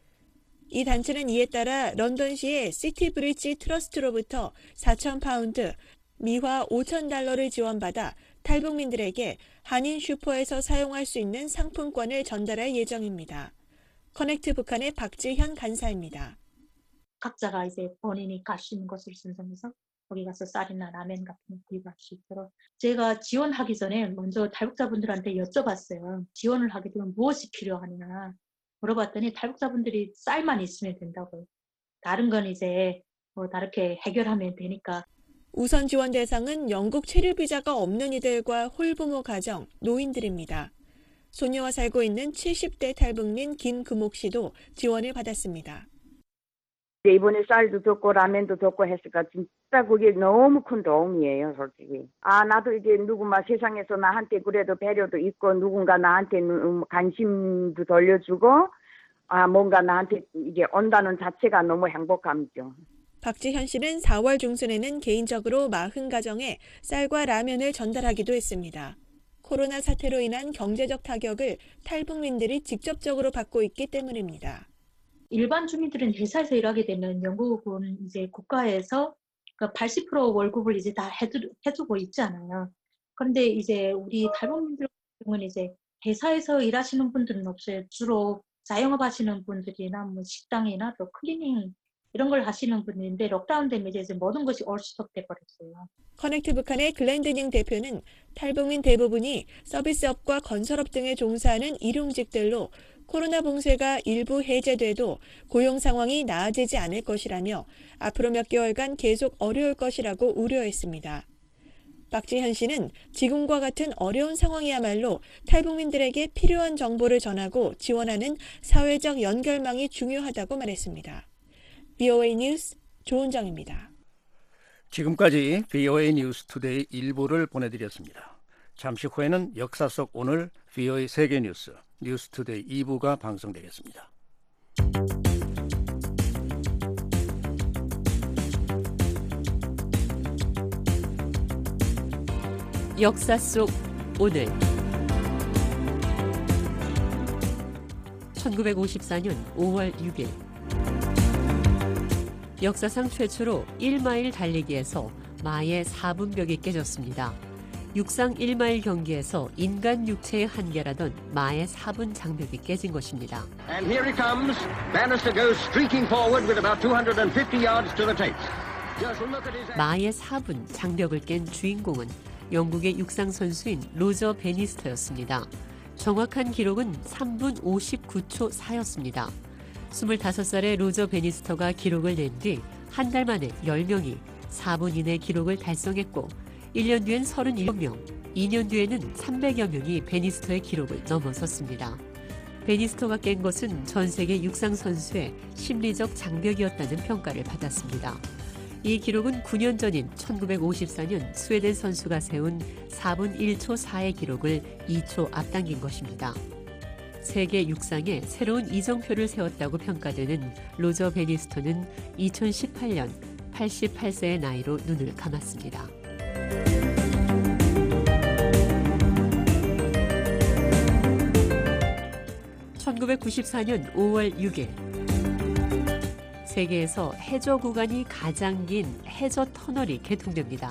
이 단체는 이에 따라 런던시의 시티 브릿지 트러스트로부터 사천 파운드, 미화 오천 달러를 지원받아 탈북민들에게 한인 슈퍼에서 사용할 수 있는 상품권을 전달할 예정입니다. 커넥트 북한의 박지현 간사입니다. 각자가 이제 본인이 갈 수 있는 곳을 선정해서 거기 가서 쌀이나 라면 같은 거 구입할 수 있도록 제가 지원하기 전에 먼저 탈북자분들한테 여쭤봤어요. 지원을 하게 되면 무엇이 필요하냐 물어봤더니 탈북자분들이 쌀만 있으면 된다고요. 다른 건 이제 뭐 다르게 해결하면 되니까. 우선 지원 대상은 영국 체류 비자가 없는 이들과 홀부모 가정, 노인들입니다. 소녀와 살고 있는 칠십 대 탈북민 김금옥 씨도 지원을 받았습니다. 이번에 쌀도 줬고 라면도 줬고 했으니까 진짜 그게 너무 큰 도움이에요, 솔직히. 아, 나도 이제 누구만 세상에서 나한테 그래도 배려도 있고 누군가 나한테 관심도 돌려주고 아, 뭔가 나한테 이게 온다는 자체가 너무 행복함이죠. 박지현 씨는 사월 중순에는 개인적으로 사십 가정에 쌀과 라면을 전달하기도 했습니다. 코로나 사태로 인한 경제적 타격을 탈북민들이 직접적으로 받고 있기 때문입니다. 일반 주민들은 회사에서 일하게 되면 영국은 이제 국가에서 팔십 퍼센트 월급을 이제 다 해두, 해두고 있잖아요. 그런데 이제 우리 탈북민들 같은 이제 회사에서 일하시는 분들은 없어요. 주로 자영업 하시는 분들이나 뭐 식당이나 또 클리닝 이런 걸 하시는 분인데 록다운 되면 이제 모든 것이 올 스톱돼 버렸어요. 커넥트 북한의 글렌드닝 대표는 탈북민 대부분이 서비스업과 건설업 등에 종사하는 일용직들로 코로나 봉쇄가 일부 해제돼도 고용 상황이 나아지지 않을 것이라며 앞으로 몇 개월간 계속 어려울 것이라고 우려했습니다. 박지현 씨는 지금과 같은 어려운 상황이야말로 탈북민들에게 필요한 정보를 전하고 지원하는 사회적 연결망이 중요하다고 말했습니다. 브이오에이 뉴스 조은정입니다. 지금까지 브이오에이 뉴스 투데이 일부를 보내드렸습니다. 잠시 후에는 역사 속 오늘 브이오에이 세계뉴스 뉴스 투데이 이 부가 방송되겠습니다. 역사 속 오늘 천구백오십사 년 오월 육일 역사상 최초로 일 마일 달리기에서 마의 사 분 벽이 깨졌습니다. 육상 일 마일 경기에서 인간 육체의 한계라던 마의 사 분 장벽이 깨진 것입니다. And here he comes. Bannister goes streaking forward with about two hundred fifty yards to the tape. Just look at his... 마의 사 분 장벽을 깬 주인공은 영국의 육상 선수인 로저 베니스터였습니다. 정확한 기록은 삼 분 오십구 초 사였습니다. 스물다섯 살의 로저 베니스터가 기록을 낸 뒤 한 달 만에 열 명이 사 분 이내 기록을 달성했고 일 년 뒤엔 서른일곱 명, 이 년 뒤에는 삼백여 명이 베니스터의 기록을 넘어섰습니다. 베니스터가 깬 것은 전 세계 육상 선수의 심리적 장벽이었다는 평가를 받았습니다. 이 기록은 구 년 전인 천구백오십사 년 스웨덴 선수가 세운 사 분 일 초 사의 기록을 이 초 앞당긴 것입니다. 세계 육상에 새로운 이정표를 세웠다고 평가되는 로저 베니스터는 이천십팔 년 팔십팔 세의 나이로 눈을 감았습니다. 천구백구십사 년 오월 육일 세계에서 해저 구간이 가장 긴 해저 터널이 개통됩니다.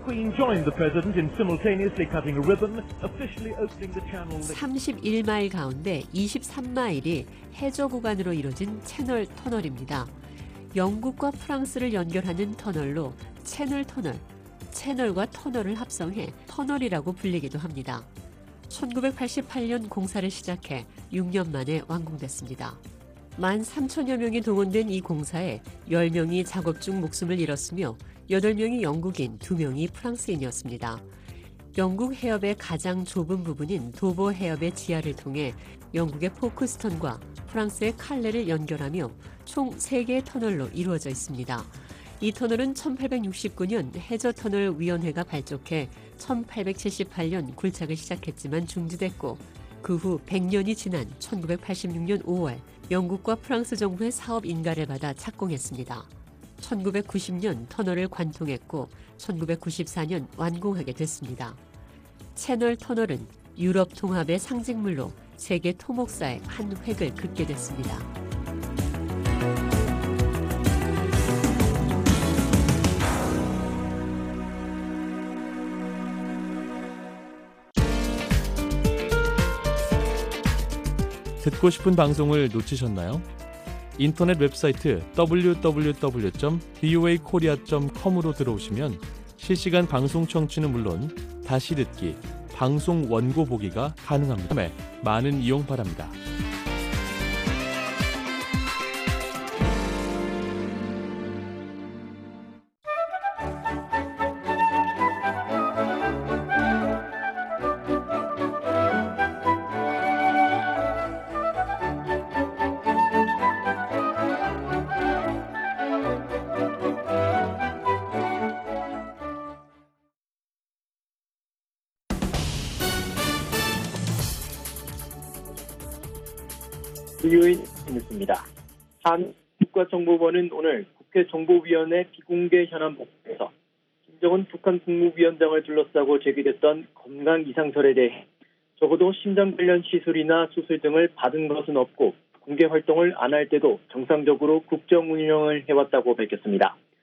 삼십일 마일 가운데 이십삼 마일이 해저 구간으로 이루어진 채널 터널입니다. 영국과 프랑스를 연결하는 터널로 채널 터널, 채널과 터널을 합성해 터널이라고 불리기도 합니다. 천구백팔십팔 년 공사를 시작해 육 년 만에 완공됐습니다. 만 삼천여 명이 동원된 이 공사에 열 명이 작업 중 목숨을 잃었으며 여덟 명이 영국인, 두 명이 프랑스인이었습니다. 영국 해협의 가장 좁은 부분인 도보 해협의 지하를 통해 영국의 포크스턴과 프랑스의 칼레를 연결하며 총 세 개의 터널로 이루어져 있습니다. 이 터널은 천팔백육십구 년 해저터널위원회가 발족해 천팔백칠십팔 년 굴착을 시작했지만 중지됐고 그 후 백 년이 지난 천구백팔십육 년 오월 영국과 프랑스 정부의 사업 인가를 받아 착공했습니다. 천구백구십 년 터널을 관통했고 천구백구십사 년 완공하게 됐습니다. 채널 터널은 유럽 통합의 상징물로 세계 토목사의 한 획을 긋게 됐습니다. 듣고 싶은 방송을 놓치셨나요? 인터넷 웹사이트 더블유 더블유 더블유 점 브이오에이 코리아 점 컴으로 들어오시면 실시간 방송 청취는 물론 다시 듣기, 방송 원고 보기가 가능합니다. 많은 이용 바랍니다. 브이오에이 뉴스입니다. 한국가정보원은 오늘 국회 정보위원회 비공개 현안 보고에서 김정은 북한 국무위원장을 둘러싸고 제기됐던 건강 이상설에 대해 적어도 심장 관련 시술이나 수술 등을 받은 것은 없고 공개 활동을 안 할 때도 정상적으로 국정 운영을 해왔다고 밝혔습니다.